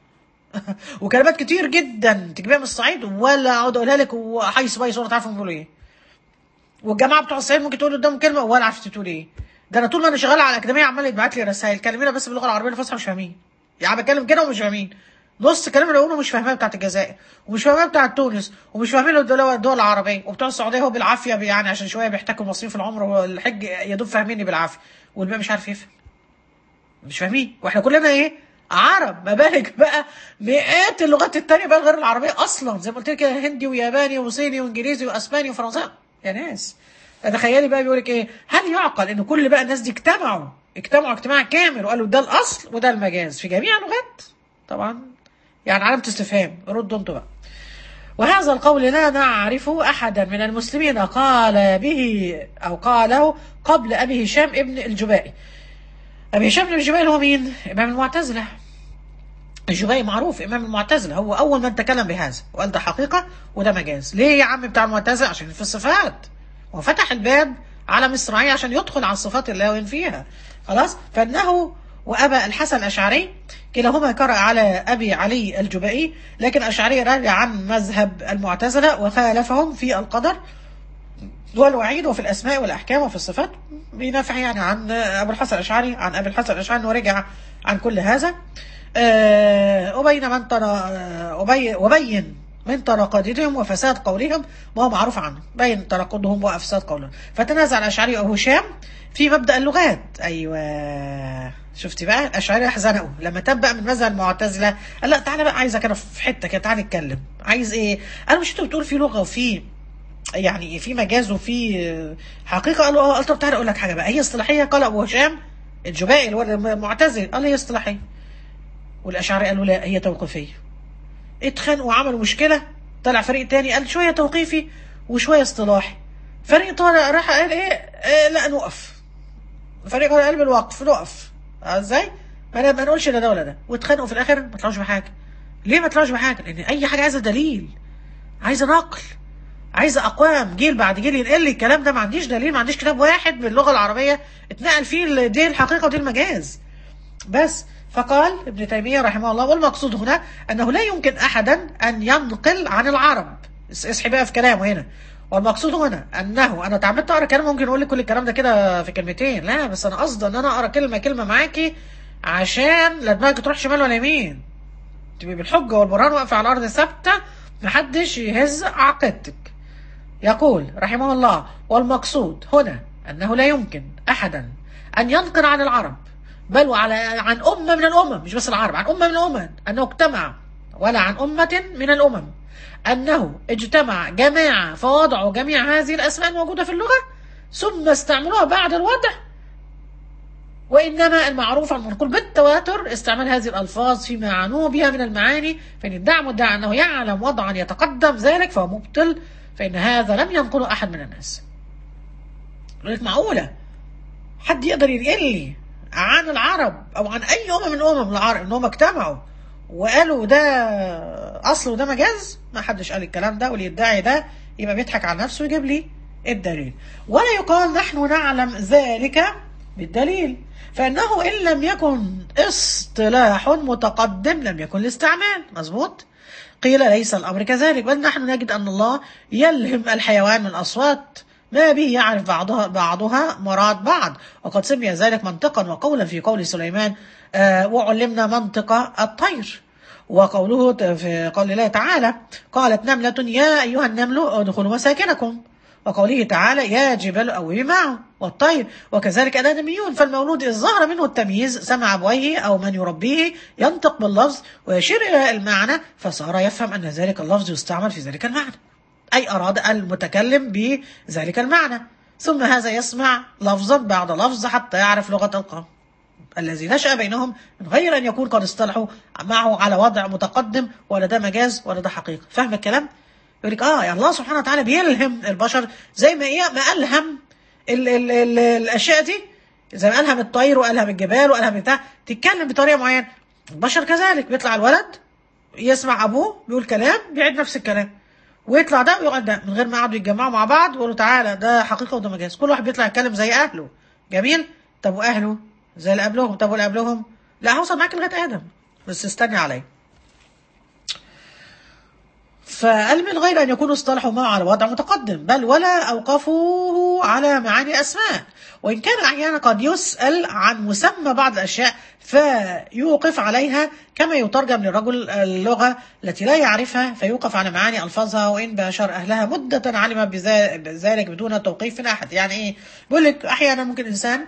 وكلمات كتير جدا تجيبها من الصعيد ولا اقعد اقولها لك وحيث بايظ ولا تعرفوا بيقولوا ايه. والجماعه بتوع الصعيد ممكن تقول قدام كلمه ولا عرفت تقول ايه. ده انا طول ما انا شغاله على الاكاديميه عمال يبعت لي رسائل كلمينا بس باللغه العربيه الفصحى مش فاهمين، يعني بتكلم كده ومش فاهمين نص الكلام اللي بقوله، مش فاهماه بتاعت الجزائر ومش فاهماه بتاعت تونس ومش فاهمين الدول الدول العربيه، وبتوع السعوديه هو بالعافيه يعني عشان شويه بيحتكوا المصريين في العمر والحج يا دوب فاهميني بالعافيه، والباقي مش عارف يفهم، مش فاهمين. واحنا كلنا ايه؟ عرب. ما بالك بقى مئات اللغات التانية بقى غير العربية أصلا، زي ما قلت لك هندي وياباني وصيني وإنجليزي وأسباني وفرنساوي يا ناس. تخيلي بقى بيقول لك إيه؟ هل يعقل إن كل بقى الناس دي اجتمعوا اجتمعوا اجتماع كامل وقالوا ده الأصل وده المجاز في جميع اللغات؟ طبعا يعني علامة استفهام، ردوا أنتوا بقى. وهذا القول لا نعرف أحدا من المسلمين قال به أو قاله قبل أبي هشام ابن الجبائي. أبي هشام بن الجبائي هو مين؟ إمام المعتزلة. الجبائي معروف إمام المعتزلة، هو أول من تكلم بهذا وقال ده حقيقة وده مجاز. ليه يا عم بتاع المعتزلة؟ عشان في الصفات، وفتح الباب على مصراعية عشان يدخل على الصفات اللي وين فيها. خلاص. فإنه وأبا الحسن الأشعري كلاهما قرأ على أبي علي الجبائي، لكن الأشعري رجع عن مذهب المعتزلة وخالفهم في القدر والوعيد وفي الأسماء والأحكام وفي الصفات، بينافع يعني عن أبو الحسن الأشعري عن أبي الحسن الأشعري ورجع عن كل هذا. وبين من ترى وبين من تناقضهم وفساد قولهم ما هو معروف عنه، بين تناقضهم وفساد قولهم. فتنازع الأشعري وأبو هشام في مبدأ اللغات. أيوة شفتي بقى الأشعري أحزنه لما تبقى من مذهب المعتزلة، قال لا تعالى بقى عايزك أنا في حتة كده، تعالى نتكلم. عايز إيه؟ أنا مش أنت بتقول في لغة وفي يعني في مجاز وفي حقيقة؟ قالوا اه. قال طب تعالى اقول لك حاجة بقى، هي اصطلاحية؟ قال ابو هشام الجبائي المعتزل قال هي اصطلاحية، والاشاعرة قالوا لا هي توقيفية. اتخانقوا وعملوا مشكلة، طلع فريق تاني قال شوية توقيفي وشوية اصطلاحي، فريق طالع راح قال ايه, إيه لا نوقف، فريق قال بالوقف نوقف. ازاي؟ ما نقولش لا ده ولا ده، واتخانقوا في الاخر ما طلعوش بحاجة. ليه ما طلعوش بحاجة؟ لان اي حاجة عايزة دليل، عايزة نقل، عايزه اقوام جيل بعد جيل ينقل لي الكلام ده. ما عنديش دليل، ما عنديش كتاب واحد باللغه العربيه اتنقل فيه دي الحقيقه ودي المجاز بس. فقال ابن تيميه رحمه الله والمقصود هنا انه لا يمكن احدا ان ينقل عن العرب. اصحي بقى في كلامه هنا. والمقصود هنا انه انا اتعمدت اقرا كلام ممكن اقول لك كل الكلام ده كده في كلمتين، لا بس انا قصدي ان انا اقرا كلمه كلمه معاكي عشان لا دماغك تروح شمال ولا يمين، تبقي بالحجه والبرهان واقفه على الارض ثابته، محدش يهز عقيدتك. يقول رحمه الله والمقصود هنا أنه لا يمكن أحدا أن ينقل عن العرب بل وعلى عن أمة من الأمم، مش بس العرب، عن أمة من الأمم أنه اجتمع، ولا عن أمة من الأمم أنه اجتمع جماعة فوضعوا جميع هذه الأسماء الموجودة في اللغة ثم استعملوها بعد الوضع، وإنما المعروف عن المنقول بالتواتر استعمال هذه الألفاظ فيما عنوه بها من المعاني. فإن ادعى مدعي أنه يعلم وضعا يتقدم ذلك فهو مبطل، فإن هذا لم ينقله أحد من الناس. قلت معقولة حد يقدر ينقل لي عن العرب أو عن أي أمم من أمم العرب إنهم اجتمعوا وقالوا ده أصل وده مجاز؟ ما حدش قال الكلام ده، واللي يدعي ده يبقى بيضحك على نفسه ويجيب لي الدليل. ولا يقال نحن نعلم ذلك بالدليل، فإنه إن لم يكن اصطلاح متقدم لم يكن الاستعمال. مظبوط. قيل ليس الأمر كذلك، بل نحن نجد أن الله يلهم الحيوان من أصوات ما به يعرف بعضها, بعضها مراد بعض، وقد سمي ذلك منطقا وقولا في قول سليمان آه وعلمنا منطق الطير، وقوله في قول الله تعالى قالت نملة يا أيها النمل ادخلوا مساكنكم، وقوله تعالى يا جبال أوبي معه والطير وكذلك الآدميون. فالمولود إذ ظهر منه التمييز سمع أبويه أو من يربيه ينطق باللفظ ويشير إلى المعنى فصار يفهم أن ذلك اللفظ يستعمل في ذلك المعنى، أي أراد المتكلم بذلك المعنى، ثم هذا يسمع لفظا بعد لفظ حتى يعرف لغة القوم الذي نشأ بينهم من غير أن يكون قد اصطلحوا معه على وضع متقدم، ولا ده مجاز ولا ده حقيقة. فاهم الكلام؟ يقول لك اه يعني الله سبحانه وتعالى بيلهم البشر زي ما ايه ما ألهم ال ال ال الأشياء دي، زي ما ألهم الطير وألهم الجبال وألهم بتاع تتكلم بطريقة معينة. البشر كذلك، بيطلع الولد يسمع أبوه بيقول كلام بيعيد نفس الكلام، ويطلع ده ويقعد ده من غير ما يقعدوا يتجمعوا مع بعض ويقولوا تعالى ده حقيقة وده مجاز. كل واحد بيطلع يتكلم زي أهله. جميل. طب وأهله زي اللي قبلهم؟ طب واللي قبلهم؟ لا هوصل معاك لغاية آدم بس استني عليا. فقال من غير أن يكونوا اصطلحوا معه على وضع متقدم، بل ولا أوقفوه على معاني الأسماء، وإن كان أحيانا قد يسأل عن مسمى بعض الأشياء فيوقف عليها، كما يترجم للرجل اللغة التي لا يعرفها فيوقف على معاني ألفاظها وإن باشر أهلها مدة علم بذلك بدون توقيف من أحد. يعني إيه؟ بيقول لك أحيانا ممكن إنسان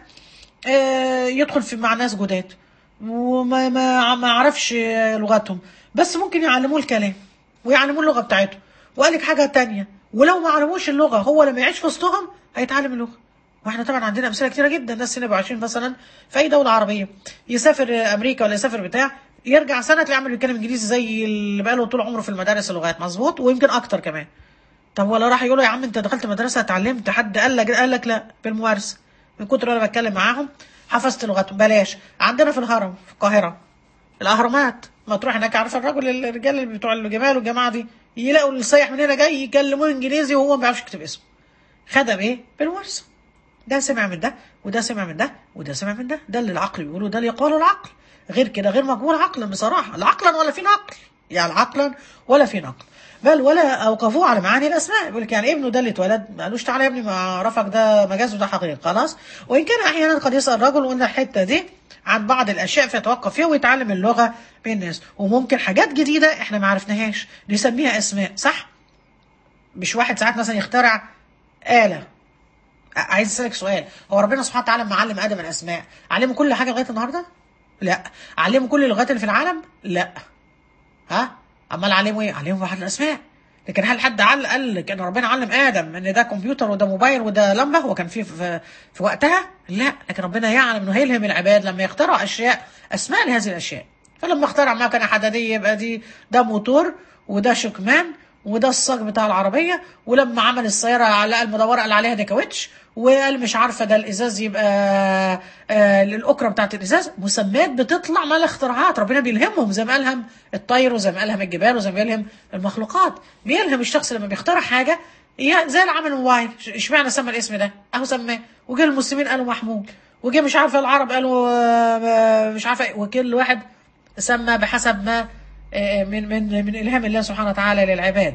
يدخل في مع ناس جداد وما ما ما عرفش لغتهم، بس ممكن يعلموه الكلام ويعلموه اللغة بتاعته. وقال لك حاجة تانية، ولو ما علموش اللغة هو لما يعيش في وسطهم هيتعلم اللغة. واحنا طبعا عندنا أمثلة كتيرة جدا، ناس هنا عايشين مثلا في أي دولة عربية، يسافر أمريكا ولا يسافر بتاع، يرجع سنة تلاقيه عمال بيتكلم إنجليزي زي اللي بقاله طول عمره في المدارس اللغات، مظبوط، ويمكن أكتر كمان. طب ولا راح يقولوا يا عم أنت دخلت مدرسة اتعلمت؟ حد قال لك؟ قال لك لا، بالممارسة، من كتر أنا بتكلم معاهم حفظت لغتهم. بلاش عندنا في الهرم في القاهرة الأهرامات، ما تروح هناك عارف الراجل الرجال اللي بتوع الجمال والجماعة دي يلاقوا السياح من هنا جاي يكلموه انجليزي وهو ما بيعرفش يكتب اسمه. خدم ايه؟ بالورثة. ده سمع من ده وده سمع من ده وده سمع من ده، ده اللي العقل بيقوله، ده اللي يقاله العقل. غير كده غير مقبول عقلا بصراحة، لا عقلا ولا في نقل، يعني عقلا ولا في نقل. بل ولا اوقفوه على معاني الاسماء. يقول لك يعني ابنه ده اللي اتولد ما قالوش تعالى يا ابني ما اعرفك ده مجاز وده حقيقي خلاص. وان كان احيانا قد يسال الرجل وقلنا الحته دي عن بعض الاشياء فيتوقف فيها ويتعلم اللغه بين الناس، وممكن حاجات جديده احنا ما عرفناهاش نسميها اسماء، صح؟ مش واحد ساعات مثلا يخترع آلة. عايز اسالك سؤال، هو ربنا سبحانه وتعالى لما علم ادم الاسماء علمه كل حاجه لغايه النهارده؟ لا. علمه كل اللغات اللي في العالم؟ لا. ها؟ امال علمه ايه؟ علمه بعض الاسماء. لكن هل حد عل قال لك ان ربنا علم ادم ان ده كمبيوتر وده موبايل وده لمبه هو كان في في, في وقتها؟ لا. لكن ربنا يعلم انه هيلهم العباد لما يخترعوا اشياء اسماء لهذه الاشياء. فلما اخترع مكنه حديديه يبقى دي ده موتور وده شكمان وده الصاج بتاع العربيه، ولما عمل السياره على المدوره قال عليها دي كاوتش، وقال مش عارفه ده الازاز يبقى آه الاكره بتاعت الازاز. مسميات بتطلع مال اختراعات، ربنا بيلهمهم زي ما الهم الطير وزي ما الهم الجبال وزي ما بيلهم المخلوقات. بيلهم الشخص لما بيخترع حاجه زي اللي عمل الموبايل، اشمعنى سمى الاسم ده؟ اهو سماه. وجه المسلمين قالوا محمود، وجه مش عارفه العرب قالوا آه مش عارفه، وكل واحد سمى بحسب ما آه من من من الهام الله سبحانه وتعالى للعباد.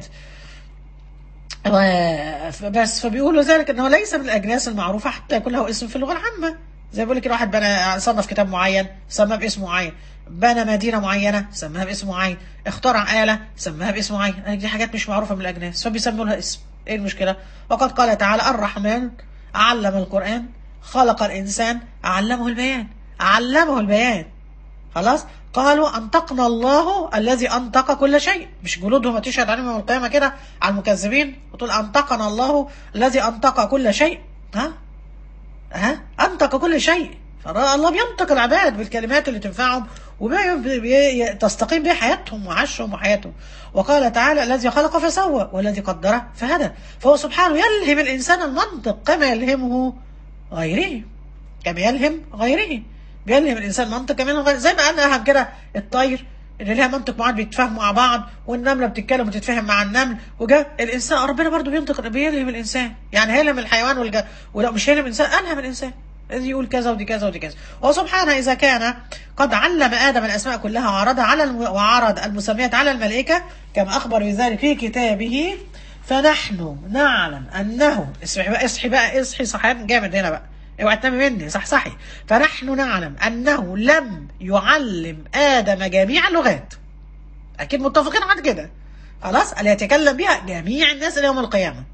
بس فبيقولوا ذلك انه ليس من الاجناس المعروفه حتى يكون له اسم في اللغه العامه. زي بيقول لك الواحد بنى صنف كتاب معين سماه باسم معين، بنى مدينه معينه سماها باسم معين، اخترع آلة سماها باسم معين. دي حاجات مش معروفه من الاجناس فبيسموا لها اسم. ايه المشكله؟ وقد قال تعالى الرحمن علم القران خلق الانسان علمه البيان. علمه البيان خلاص. قالوا أنطقنا الله الذي أنطق كل شيء، مش جلودهم هتشهد عليهم يوم القيامة كده على المكذبين وتقول أنطقنا الله الذي أنطق كل شيء. ها ها أنطق كل شيء. فالله بينطق العباد بالكلمات اللي تنفعهم وتستقيم بها حياتهم وعاشهم وحياتهم. وقال تعالى الذي خلق فسوى والذي قدر فهدى. فهو سبحانه يلهم الإنسان المنطق كما يلهمه غيره، كما يلهم غيره. بيلهم الانسان منطق كمان، زي ما قلنا اهم كده الطير اللي لها منطق معين بيتفاهموا مع بعض، والنمله بتتكلم وتتفاهم مع النمل، وجا الانسان ربنا برضه بينطق بيلهم الانسان. يعني هيلهم الحيوان والج... ولو مش هيلهم الانسان الهم الانسان الذي يقول كذا ودي كذا ودي كذا. وسبحانه اذا كان قد علم ادم الاسماء كلها وعرضها على الم... وعرض المسميات على الملائكه كما اخبر بذلك في كتابه، فنحن نعلم انه اصحي بقى اصحي بقى اصحي صحيان جامد هنا بقى، اوعى تنامي مني صح صحي. فنحن نعلم انه لم يعلم ادم جميع اللغات. اكيد متفقين على كده خلاص، اللي يتكلم بها جميع الناس الى يوم القيامه.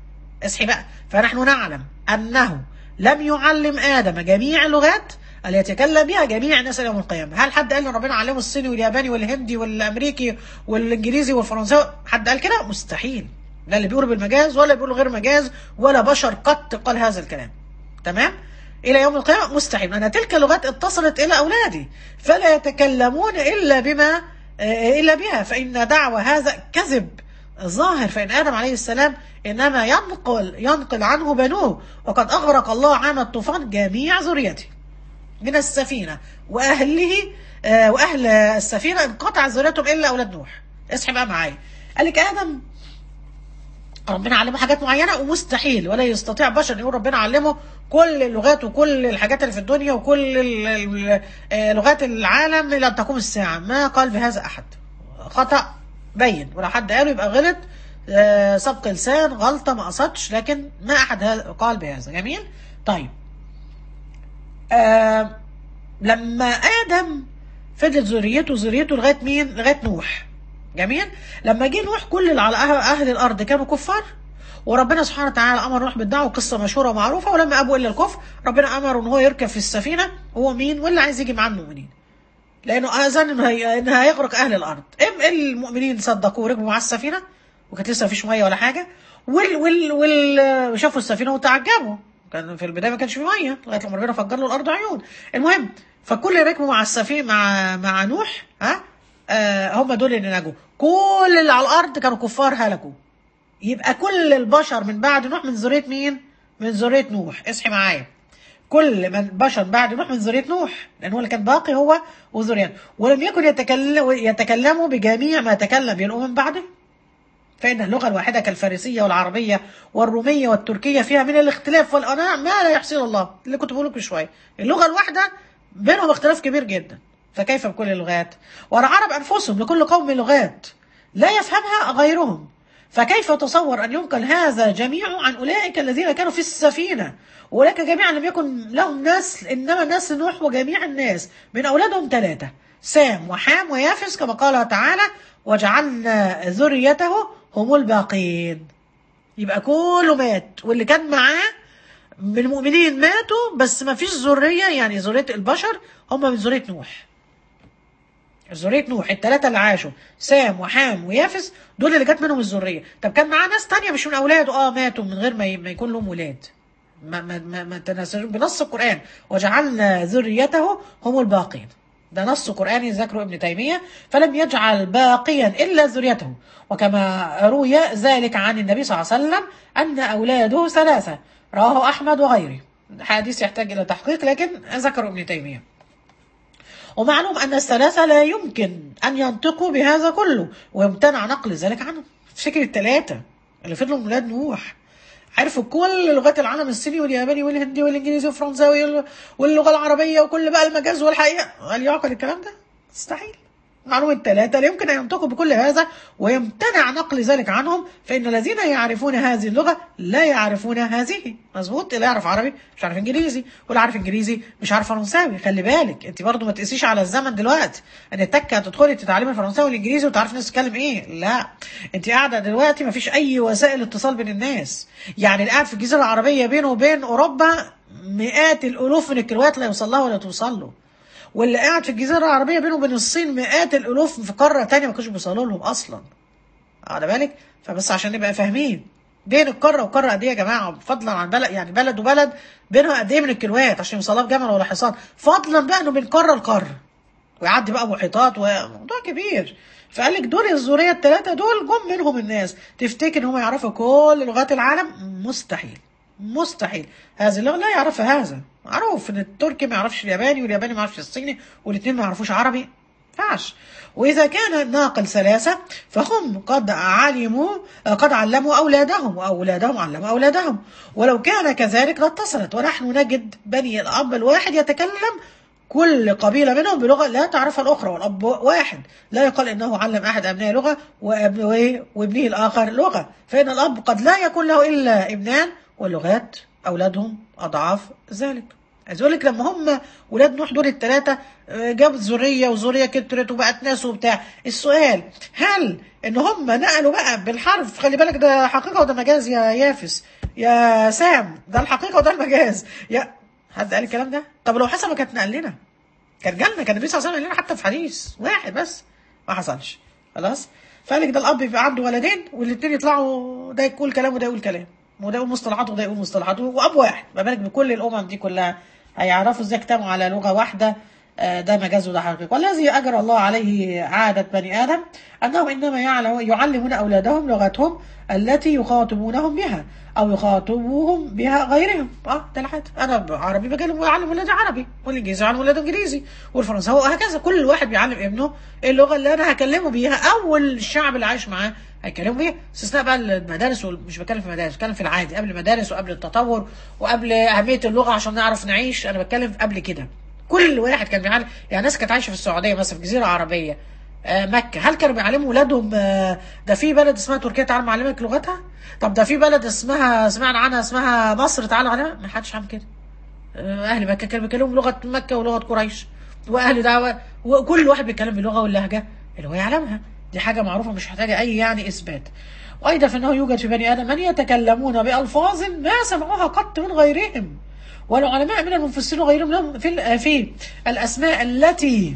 اصحي بقى. فنحن نعلم أنه لم يعلم آدم جميع اللغات اللي يتكلم بها جميع الناس يوم القيامة. هل حد قال ان ربنا علمه الصيني والياباني والهندي والامريكي والانجليزي والفرنساوي؟ حد قال كده؟ مستحيل. لا اللي بيقولوا بالمجاز ولا بيقولوا غير مجاز، ولا بشر قط قال هذا الكلام. تمام؟ الى يوم القيامة مستحيل. انا تلك اللغات اتصلت الى اولادي فلا يتكلمون الا بما الا بها، فان دعوى هذا كذب ظاهر. فإن آدم عليه السلام إنما ينقل ينقل عنه بنوه، وقد أغرق الله عام الطوفان جميع ذريته من السفينة وأهله. آه وأهل السفينة انقطع ذريتهم إلا أولاد نوح. اصحي بقى معايا. قال لك آدم ربنا علمه حاجات معينة، ومستحيل ولا يستطيع بشر يقول ربنا علمه كل اللغات وكل الحاجات اللي في الدنيا وكل لغات العالم إلى أن تقوم الساعة. ما قال بهذا أحد. خطأ بين، ولو حد قاله يبقى غلط، آه سبق لسان، غلطة، ما قصدش، لكن ما أحد قال بهذا. جميل. طيب آه لما آدم فضلت ذريته ذريته لغاية مين؟ لغاية نوح. جميل. لما جه نوح كل اللي على أهل الأرض كانوا كفار، وربنا سبحانه وتعالى أمر نوح بالدعوة، قصة مشهورة ومعروفة. ولما أبوا إلا الكفر ربنا أمره إن هو يركب في السفينة، هو مين؟ واللي عايز يجي معاه المؤمنين، لأنه أذن إنها يغرق أهل الأرض. إم المؤمنين صدقوا وركبوا مع السفينة، وكانت لسه مفيش مية ولا حاجة، وال وال وال شافوا السفينة وتعجبوا. كان في البداية ما كانش في مية لغاية لما ربنا فجر له الأرض عيون. المهم فكل ركبوا مع السفينة مع مع نوح. ها آه هم دول اللي نجوا. كل اللي على الأرض كانوا كفار هلكوا. يبقى كل البشر من بعد نوح من ذرية مين؟ من ذرية نوح. اصحي معايا. كل من بشر بعد نوح من ذرية نوح، لأن هو اللي كان باقي هو وذريته. ولم يكن يتكلم يتكلموا بجميع ما تكلم به الأمم بعده، فإن اللغة الواحدة كالفارسية والعربية والرومية والتركية فيها من الاختلاف والأنواع ما لا يحصيه الله. اللي كنت بقوله شوية، اللغة الواحدة بينهم اختلاف كبير جدا، فكيف بكل اللغات؟ والعرب أنفسهم لكل قوم لغات لا يفهمها غيرهم، فكيف تصور أن ينقل هذا جميع عن أولئك الذين كانوا في السفينة؟ أولئك جميعا لم يكن لهم نسل، إنما نسل نوح وجميع الناس من أولادهم ثلاثة، سام وحام ويافس، كما قال تعالى وجعلنا ذريته هم الباقين. يبقى كله مات، واللي كان معاه من المؤمنين ماتوا، بس ما فيش ذرية، يعني ذرية البشر هم من ذرية نوح. ذرية نوح الثلاثة اللي عاشوا سام وحام ويافس دول اللي جت منهم الذرية. طب كان معاه ناس تانية مش من أولاده، اه ماتوا من غير ما, ما يكون لهم ولاد. ما ما ما, ما تناسلون بنص القرآن وجعلنا ذريته هم الباقين. ده نص قرآني ذكره ابن تيمية. فلم يجعل باقيا إلا ذريته، وكما روي ذلك عن النبي صلى الله عليه وسلم أن أولاده ثلاثة، رواه أحمد وغيره. حديث يحتاج إلى تحقيق لكن ذكره ابن تيمية. ومعلوم أن الثلاثة لا يمكن أن ينطقوا بهذا كله، ويمتنع نقل ذلك عنهم. فكر الثلاثة اللي فضلوا من ولاد نوح عرفوا كل لغات العالم، الصيني والياباني والهندي والانجليزي والفرنساوي واللغة العربية وكل بقى المجاز والحقيقة. هل يعقل الكلام ده؟ مستحيل. معلوم الثلاثة لا يمكن أن ينطقوا بكل هذا، ويمتنع نقل ذلك عنهم، فإن الذين يعرفون هذه اللغة لا يعرفون هذه. مظبوط. اللي يعرف عربي مش عارف انجليزي، واللي عارف انجليزي مش عارف فرنساوي. خلي بالك انت برضو ما تقيسيش على الزمن دلوقتي ان تكه تدخلي تتعلمي الفرنساوي والانجليزي وتعرفي الناس تتكلم ايه. لا، انت قاعده دلوقتي ما فيش اي وسائل اتصال بين الناس. يعني اللي قاعد في الجزيره العربيه بينه وبين اوروبا مئات الالوف من الكيلوات لا يوصل لها ولا توصل له، واللي قاعد في الجزيره العربيه بينه وبين الصين مئات الالوف في قاره ثانيه ما كانوش بيوصلوا لهم اصلا. على بالك. فبس عشان نبقى فاهمين بين القاره وقاره قد ايه يا جماعه، فضلا عن بلد، يعني بلد وبلد بينها قد ايه من الكيلوات عشان يوصلها بجمل ولا حصان، فضلا بقى انه بين قاره لقاره ويعدي بقى محيطات وموضوع كبير. فقال لك دول الذريه الثلاثه دول جم منهم الناس. تفتكر ان هم يعرفوا كل لغات العالم؟ مستحيل مستحيل. هذه اللغه لا يعرفها. هذا معروف ان التركي ما يعرفش الياباني والياباني ما يعرفش الصيني والاثنين ما يعرفوش عربي. ما ينفعش. واذا كان الناقل ثلاثه فهم قد علموا قد علموا اولادهم واولادهم علموا اولادهم، ولو كان كذلك لاتصلت. ونحن نجد بني الاب الواحد يتكلم كل قبيله منهم بلغه لا تعرفها الاخرى، والاب واحد لا يقال انه علم احد ابنائه لغه وابنه الاخر لغه، فان الاب قد لا يكون له الا ابنان، واللغات اولادهم اضعاف ذلك. عايز اقول لك لما هم ولاد نوح دول الثلاثه جابت ذريه وذريه كترت وبقت ناس وبتاع، السؤال هل ان هم نقلوا بقى بالحرف؟ خلي بالك ده حقيقه وده مجاز يا يافس. يا سام، ده الحقيقه وده المجاز. يا حد قال الكلام ده؟ طب لو حصل ما كانت نقل لنا، كان جالنا، كان النبي صلى الله عليه وسلم قال لنا حتى في حديث واحد بس، ما حصلش. خلاص. فقال لك ده الاب بيبقى عنده ولدين والاثنين يطلعوا، ده يقول كلام وده يقول كلام، وده يقول مصطلحات وده يقول مصطلحات، واب واحد. ما بالك بكل الامم دي كلها هيعرفوا ازاي يجتمعوا على لغه واحده؟ آه، ده مجاز وده حقيقي. والذي اجرى الله عليه عاده بني ادم انهم انما يعلم يعلمون اولادهم لغتهم التي يخاطبونهم بها او يخاطبوهم بها غيرهم. اه ده العاده، انا عربي بكلم ويعلم ولادي عربي، والانجليزي يعلم ولاده انجليزي، والفرنساوي وهكذا. كل واحد بيعلم ابنه اللغه اللي انا هكلمه بيها، او الشعب اللي عايش معاه هيكلموا بيها. استثناء بقى المدارس، مش بتكلم في المدارس، بتكلم في العادي قبل المدارس وقبل التطور وقبل اهميه اللغه عشان نعرف نعيش. انا بتكلم قبل كده كل واحد كان بيعلم. يعني ناس كانت عايشه في السعوديه مثلا في جزيره عربيه، آه مكه، هل كانوا بيعلموا ولادهم آه ده في بلد اسمها تركيا تعالى معلمك لغتها؟ طب ده في بلد اسمها سمعنا عنها اسمها مصر تعالى عليها؟ ما حدش عمل كده. آه اهل مكه كانوا بيتكلموا لغه مكه ولغه قريش، واهل دعوه، وكل واحد بيتكلم باللغه واللهجه اللي هو يعلمها. دي حاجه معروفه مش محتاجه اي يعني اثبات. وايضا فانه يوجد في بني ادم من يتكلمون بالفاظ ما سمعوها قط من غيرهم، والعلماء من المفسرين وغيرهم لهم في في الاسماء التي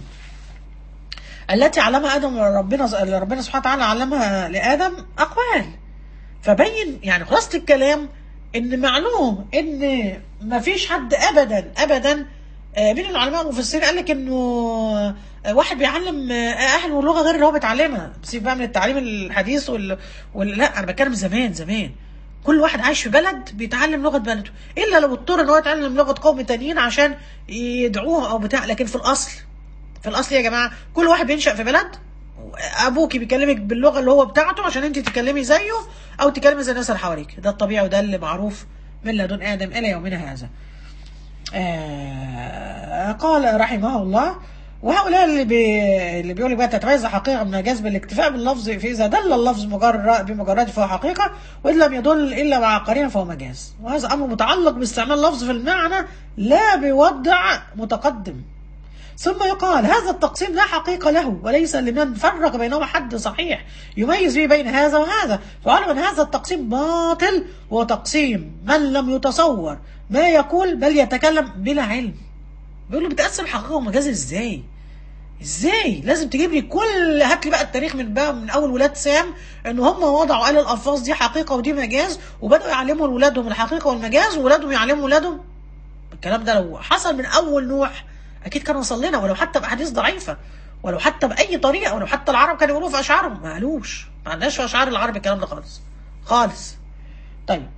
التي علمها ادم ربنا ربنا سبحانه وتعالى علمها لادم اقوال. فبين يعني خلاصه الكلام ان معلوم ان ما فيش حد ابدا ابدا من العلماء المفسرين قال لك انه واحد بيعلم اهله لغه غير اللي هو بيتعلمها. سيب بقى من التعليم الحديث وال... وال... لا انا بتكلم زمان زمان كل واحد عايش في بلد بيتعلم لغه بلده، الا لو اضطر ان هو يتعلم لغه قوم تانيين عشان يدعوه او بتاع. لكن في الاصل في الاصل يا جماعه كل واحد بينشأ في بلد، ابوكي بيكلمك باللغه اللي هو بتاعته عشان انت تتكلمي زيه او تتكلمي زي الناس اللي حواليك. ده الطبيعي وده اللي معروف من لدن ادم الى يومنا هذا. آه قال رحمه الله: وهؤلاء اللي بي... اللي بيقول بقى تتميز حقيقه من الجاز بالاكتفاء باللفظ، فاذا دل اللفظ مجرد بمجرد فهو حقيقه، وان لم يدل الا مع قرينه فهو مجاز. وهذا امر متعلق باستعمال اللفظ في المعنى لا بوضع متقدم. ثم يقال: هذا التقسيم لا حقيقة له، وليس لمن فرق بينهما حد صحيح يميز به بين هذا وهذا، فعلم أن هذا التقسيم باطل، وتقسيم من لم يتصور ما يقول بل يتكلم بلا علم. بيقول له بتقسم حقيقة ومجاز ازاي؟ ازاي؟ لازم تجيب لي كل، هات لي بقى التاريخ من بقى من اول ولاد سام ان هم وضعوا قال الالفاظ دي حقيقة ودي مجاز، وبدأوا يعلموا ولادهم الحقيقة والمجاز، وولادهم يعلموا ولادهم. الكلام ده لو حصل من اول نوح اكيد كان وصل لنا، ولو حتى باحاديث ضعيفه، ولو حتى باي طريقه، ولو حتى العرب كانوا يقولوا في اشعارهم. ما قالوش، ما عندناش في اشعار العرب الكلام ده خالص خالص. طيب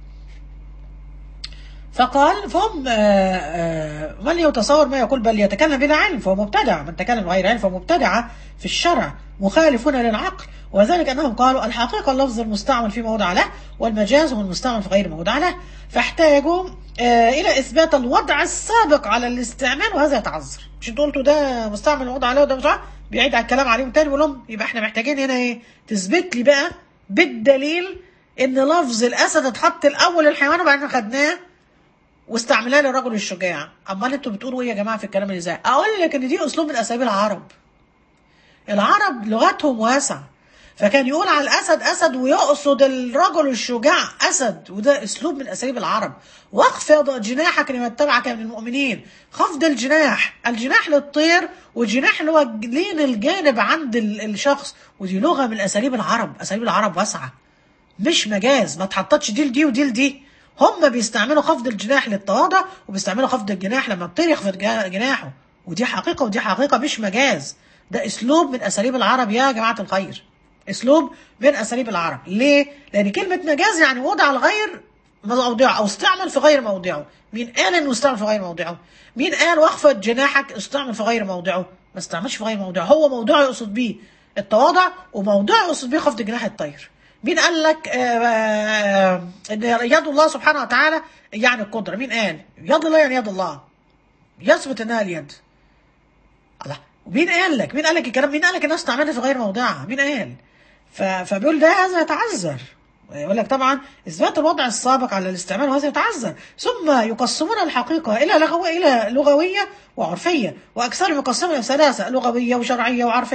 فقال: فهم من يتصور ما يقول بل يتكلم بلا علم فهو مبتدع، من تكلم بغير علم فهو مبتدع في الشرع مخالفون للعقل. وذلك انهم قالوا الحقيقه اللفظ المستعمل في موضع له، والمجاز هو المستعمل في غير موضع له، فاحتاجوا الى اثبات الوضع السابق على الاستعمال، وهذا يتعذر. مش انتوا قلتوا ده مستعمل موضع عليه وده مش عارف، بيعيد على الكلام عليهم تاني بيقول لهم يبقى احنا محتاجين هنا ايه؟ تثبت لي بقى بالدليل ان لفظ الاسد اتحط الاول الحيوان وبعدين خدناه واستعملها للرجل الشجاع. امال انتوا بتقولوا ايه يا جماعه في الكلام اللي زي؟ اقول لك ان دي اسلوب من اساليب العرب. العرب لغتهم واسعه، فكان يقول على الاسد اسد ويقصد الرجل الشجاع اسد، وده اسلوب من اساليب العرب. واخفض جناحك لمن اتبعك من المؤمنين. خفض الجناح، الجناح للطير، والجناح اللي هو لين الجانب عند الشخص، ودي لغه من اساليب العرب. اساليب العرب واسعه مش مجاز، ما تحطتش دي لدي ودي لدي. هم بيستعملوا خفض الجناح للتواضع، وبيستعملوا خفض الجناح لما الطير يخفض جناحه، ودي حقيقه ودي حقيقه مش مجاز. ده اسلوب من اساليب العرب يا جماعه الخير، اسلوب من اساليب العرب. ليه؟ لان كلمه مجاز يعني وضع الغير موضعه او استعمل في غير موضعه. مين قال انه استعمل في غير موضعه؟ مين قال واخفض جناحك استعمل في غير موضعه؟ ما استعملش في غير موضعه، هو موضوعه يقصد بيه التواضع، وموضوعه يقصد بيه خفض جناح الطير. مين قال لك ان يد الله سبحانه وتعالى يعني القدره؟ مين قال يد الله يعني يد الله؟ يثبت انها اليد. الله، ومين قال لك؟ مين قال لك الكلام؟ مين قال لك الناس تعملها في غير موضعها؟ مين قال؟ فبيقول ده هذا يتعذر. يقول لك طبعا اثبات الوضع السابق على الاستعمال وهذا يتعذر. ثم يقسمون الحقيقه الى لغويه الى لغويه وعرفيه، واكثرهم يقسمون الى ثلاثه: لغويه وشرعيه وعرفيه.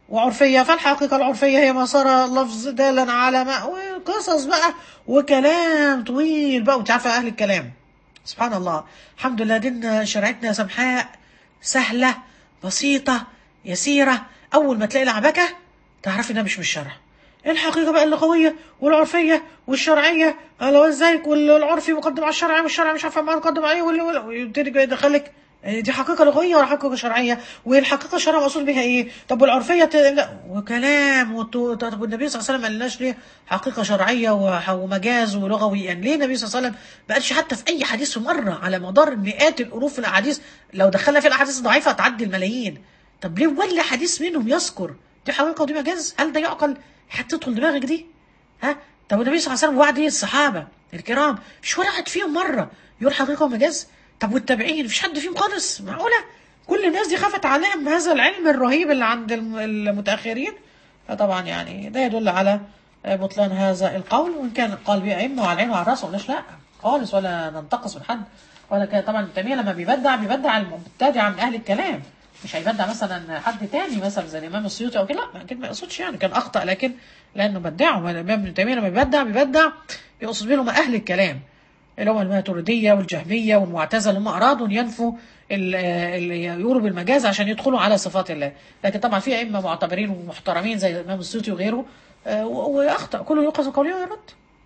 وعرفيه. فالحقيقه العرفيه هي ما صار لفظ دالا على ما، وقصص بقى وكلام طويل بقى، وانت عارفه اهل الكلام سبحان الله. الحمد لله ديننا شريعتنا سمحاء سهله بسيطه يسيره. اول ما تلاقي لعبكه تعرفي انها مش من الشرع. الحقيقه بقى اللي قويه والعرفيه والشرعيه لو ازيك، والعرفي مقدم على الشرعي والشرعي مش عارفه ما مقدم عليه، ويبتدي يدخلك دي حقيقه لغويه ولا حقيقه شرعيه، والحقيقه الشرعيه مقصود بها ايه؟ طب والعرفيه ت... لا وكلام وت... طب النبي صلى الله عليه وسلم ما قالناش ليه حقيقه شرعيه ومجاز ولغوي؟ يعني ليه النبي صلى الله عليه وسلم ما قالش حتى في اي حديث مره على مدار مئات الالوف من الاحاديث؟ لو دخلنا في الاحاديث الضعيفه تعدي الملايين. طب ليه ولا حديث منهم يذكر دي حقيقه ودي مجاز؟ هل ده يعقل؟ هتدخل دماغك دي؟ ها؟ طب النبي صلى الله عليه وسلم وعد ايه الصحابه الكرام؟ مش ولا واحد فيهم مره يقول حقيقه ومجاز؟ طب والتابعين مفيش حد فيهم خالص؟ معقوله؟ كل الناس دي خافت عليهم هذا العلم الرهيب اللي عند المتاخرين. فطبعا يعني ده يدل على بطلان هذا القول، وان كان قال به ائمه وعلى العين وعلى الراس، ولاش لا خالص ولا ننتقص من حد ولا كده. طبعا ابن تيميه لما بيبدع بيبدع المبتدع من اهل الكلام، مش هيبدع مثلا حد تاني مثلا زي الامام السيوطي او كده، لا اكيد ما يقصدش يعني، كان اخطا لكن لانه بدعه. الامام ابن تيميه لما بيبدع بيبدع يقصد بهم اهل الكلام اللي هم الماتريديه والجهميه والمعتزله، اللي هم ارادوا ان ينفوا اللي يقولوا بالمجاز عشان يدخلوا على صفات الله. لكن طبعا في ائمه معتبرين ومحترمين زي الامام السيوطي وغيره واخطا. كله يؤخذ من قوله ويرد،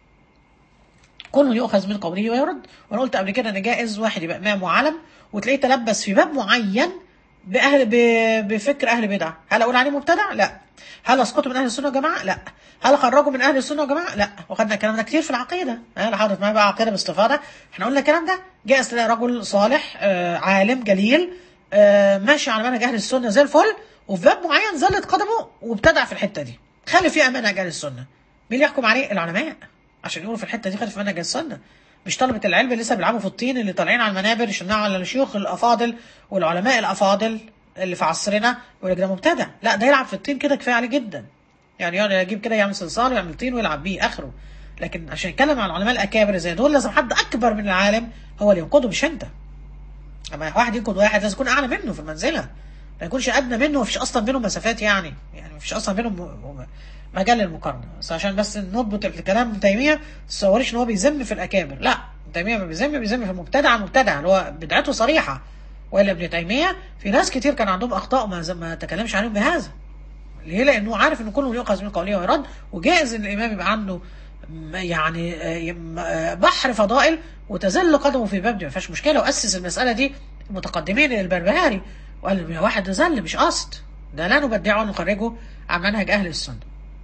كله يؤخذ من قوله ويرد. وانا قلت قبل كده ان جائز واحد يبقى امام وعلم وتلاقيه تلبس في باب معين باهل بفكر اهل بدعه، هل اقول عليه مبتدع؟ لا. هل اسقطه من اهل السنه والجماعه؟ لا. هل اخرجه من اهل السنه والجماعه؟ لا. وخدنا الكلام ده كتير في العقيده، ها حضرتك معايا بقى عقيده باستفاضه. احنا قلنا الكلام ده جائز تلاقي رجل صالح آه عالم جليل آه ماشي على منهج اهل السنه زي الفل، وفي باب معين زلت قدمه وابتدع في الحته دي، خلي فيها منهج اهل السنه. مين اللي يحكم عليه؟ العلماء، عشان يقولوا في الحته دي خلي في منهج اهل السنه، مش طلبه العلم اللي لسه بيلعبوا في الطين اللي طالعين على المنابر يشنعوا على الشيوخ الافاضل والعلماء الافاضل اللي في عصرنا يقول لك ده مبتدع. لا، ده يلعب في الطين كده كفايه عليه جدا، يعني يعني يجيب كده يعمل صلصال ويعمل طين ويلعب بيه اخره. لكن عشان يتكلم عن العلماء الاكابر زي دول لازم حد اكبر من العالم هو اللي ينقده، مش انت. اما واحد ينقد واحد لازم يكون اعلى منه في المنزله، ما يكونش ادنى منه، مفيش اصلا بينهم مسافات، يعني يعني مفيش اصلا بينهم مجال للمقارنه. بس عشان بس نضبط الكلام ابن تيميه ما تصوريش ان هو بيذم في الاكابر، لا، ابن تيميه ما بيذم، بيذم في المبتدع المبتدع اللي هو بدعته صريحه. والا ابن تيميه في ناس كتير كان عندهم اخطاء ما ما تكلمش عليهم بهذا. ليه؟ لانه عارف ان كله يؤخذ من قوله ويرد، وجائز ان الامام يبقى عنده يعني بحر فضائل وتزل قدمه في باب دي، ما فيهاش مشكله. واسس المساله دي المتقدمين البربهاري وقال يا واحد زل مش قصد، ده لا نبدعه ونخرجه عن منهج اهل السنه.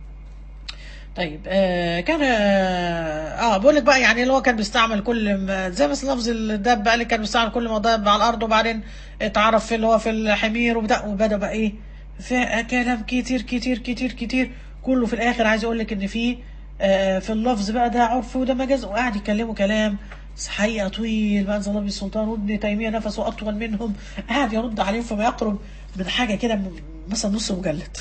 طيب آه كان اه, آه بقول لك بقى يعني اللي هو كان بيستعمل كل زي مثلا لفظ الدب بقى اللي كان بيستعمل كل ما ضرب على الارض، وبعدين اتعرف في اللي هو في الحمير وبدا وبدا بقى ايه في كلام كتير كتير كتير كتير كله في الاخر عايز اقول لك ان في آه في اللفظ بقى ده عرف وده مجاز، وقاعد يتكلموا كلام حقيقه طويل بقى. انزل الله بالسلطان وابن تيميه نفسه اطول منهم، قاعد يرد عليهم فما يقرب من حاجه كده مثلا نص مجلد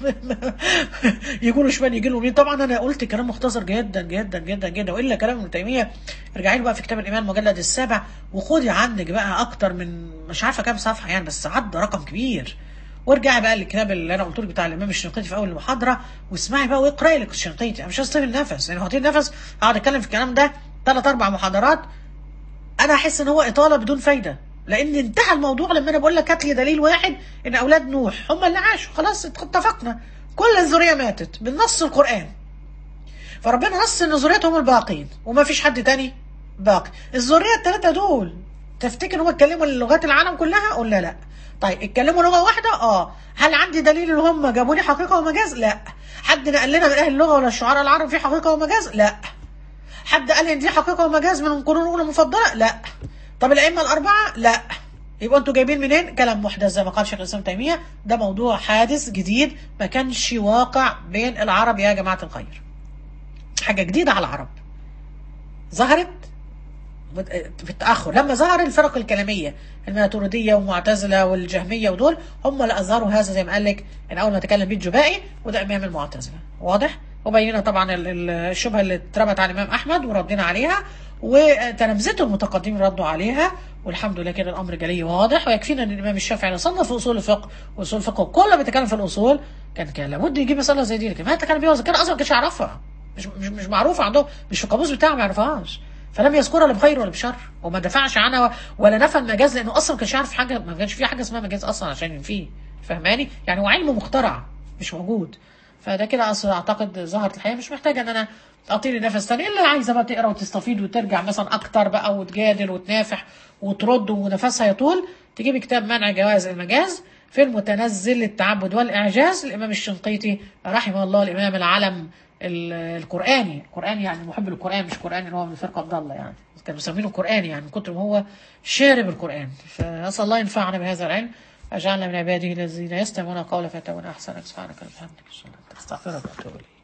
يقولوا شمال يجي لهم. طبعا انا قلت كلام مختصر جدا جدا جدا جدا، والا كلام ابن تيميه ارجعي له بقى في كتاب الايمان المجلد السابع وخدي عندك بقى اكتر من مش عارفه كام صفحه يعني، بس عدى رقم كبير. وارجعي بقى للكتاب اللي انا قلت لك بتاع الامام الشنقيطي في اول المحاضره واسمعي بقى واقراي لك الشنقيطي. انا مش هستطيع النفس يعني، هطير النفس اقعد اتكلم في الكلام ده ثلاث اربع محاضرات انا احس ان هو اطاله بدون فايده، لان انتهى الموضوع لما انا بقول لك هات لي دليل واحد ان اولاد نوح هم اللي عاشوا، خلاص اتفقنا كل الذريه ماتت بالنص القران، فربنا نص ان ذريتهم الباقين وما فيش حد تاني باقي. الذريه الثلاثه دول تفتكر هم اتكلموا لغات العالم كلها؟ قلنا لا. طيب اتكلموا لغه واحده؟ اه. هل عندي دليل ان هم جابوا لي حقيقه ومجاز؟ لا. حد نقل لنا من اهل اللغه ولا الشعراء العرب في حقيقه ومجاز؟ لا. حد قال ان دي حقيقه ومجاز من القرون الاولى المفضله؟ لا. طب الائمه الاربعه؟ لا. يبقى انتوا جايبين منين؟ كلام محدث زي ما قال شيخ الاسلام تيميه، ده موضوع حادث جديد ما كانش واقع بين العرب يا جماعه الخير، حاجه جديده على العرب ظهرت في التاخر. لما ظهر الفرق الكلاميه الماتريديه والمعتزله والجهميه ودول هم اللي اظهروا هذا، زي ما قال لك ان اول ما تكلم بيه الجبائي وده امام المعتزله، واضح؟ وبينا طبعا الشبهه اللي اترمت على الامام احمد وردنا عليها، وتلامذته المتقدمين ردوا عليها، والحمد لله كده الامر جلي واضح. ويكفينا ان الامام الشافعي صنف في اصول الفقه واصول الفقه كله بيتكلم في الاصول كان كان لابد يجيب مساله زي دي، لكن متى كان بيوزن كان اصلا ما كانش يعرفها، مش مش مش معروفه عندهم، مش في القاموس بتاعه، ما يعرفهاش، فلم يذكرها لا بخير ولا بشر، وما دفعش عنها ولا نفى المجاز، لانه اصلا ما كانش يعرف حاجه، ما كانش في حاجه اسمها مجاز اصلا عشان ينفيه. فهماني؟ يعني هو علم مخترع مش موجود. فده كده اصلا اعتقد ظهرت الحقيقه، مش محتاجه ان انا اطيل نفس تاني، الا عايزه بقى تقرا وتستفيد وترجع مثلا اكتر بقى وتجادل وتنافح وترد ونفسها يطول، تجيب كتاب منع جواز المجاز في المتنزل للتعبد والاعجاز الامام الشنقيطي رحمه الله، الامام العلم ال- القراني، القراني يعني محب القران، مش قراني اللي هو من الفرقه الضاله يعني، كانوا مسمينه قراني يعني من كتر ما هو شارب القران. فاسال الله ينفعنا بهذا العلم، اجعلنا من عباده الذين يستمعون القول فيتبعون احسنه. سبحانك اللهم وبحمدك، استغفرك واتوب اليك.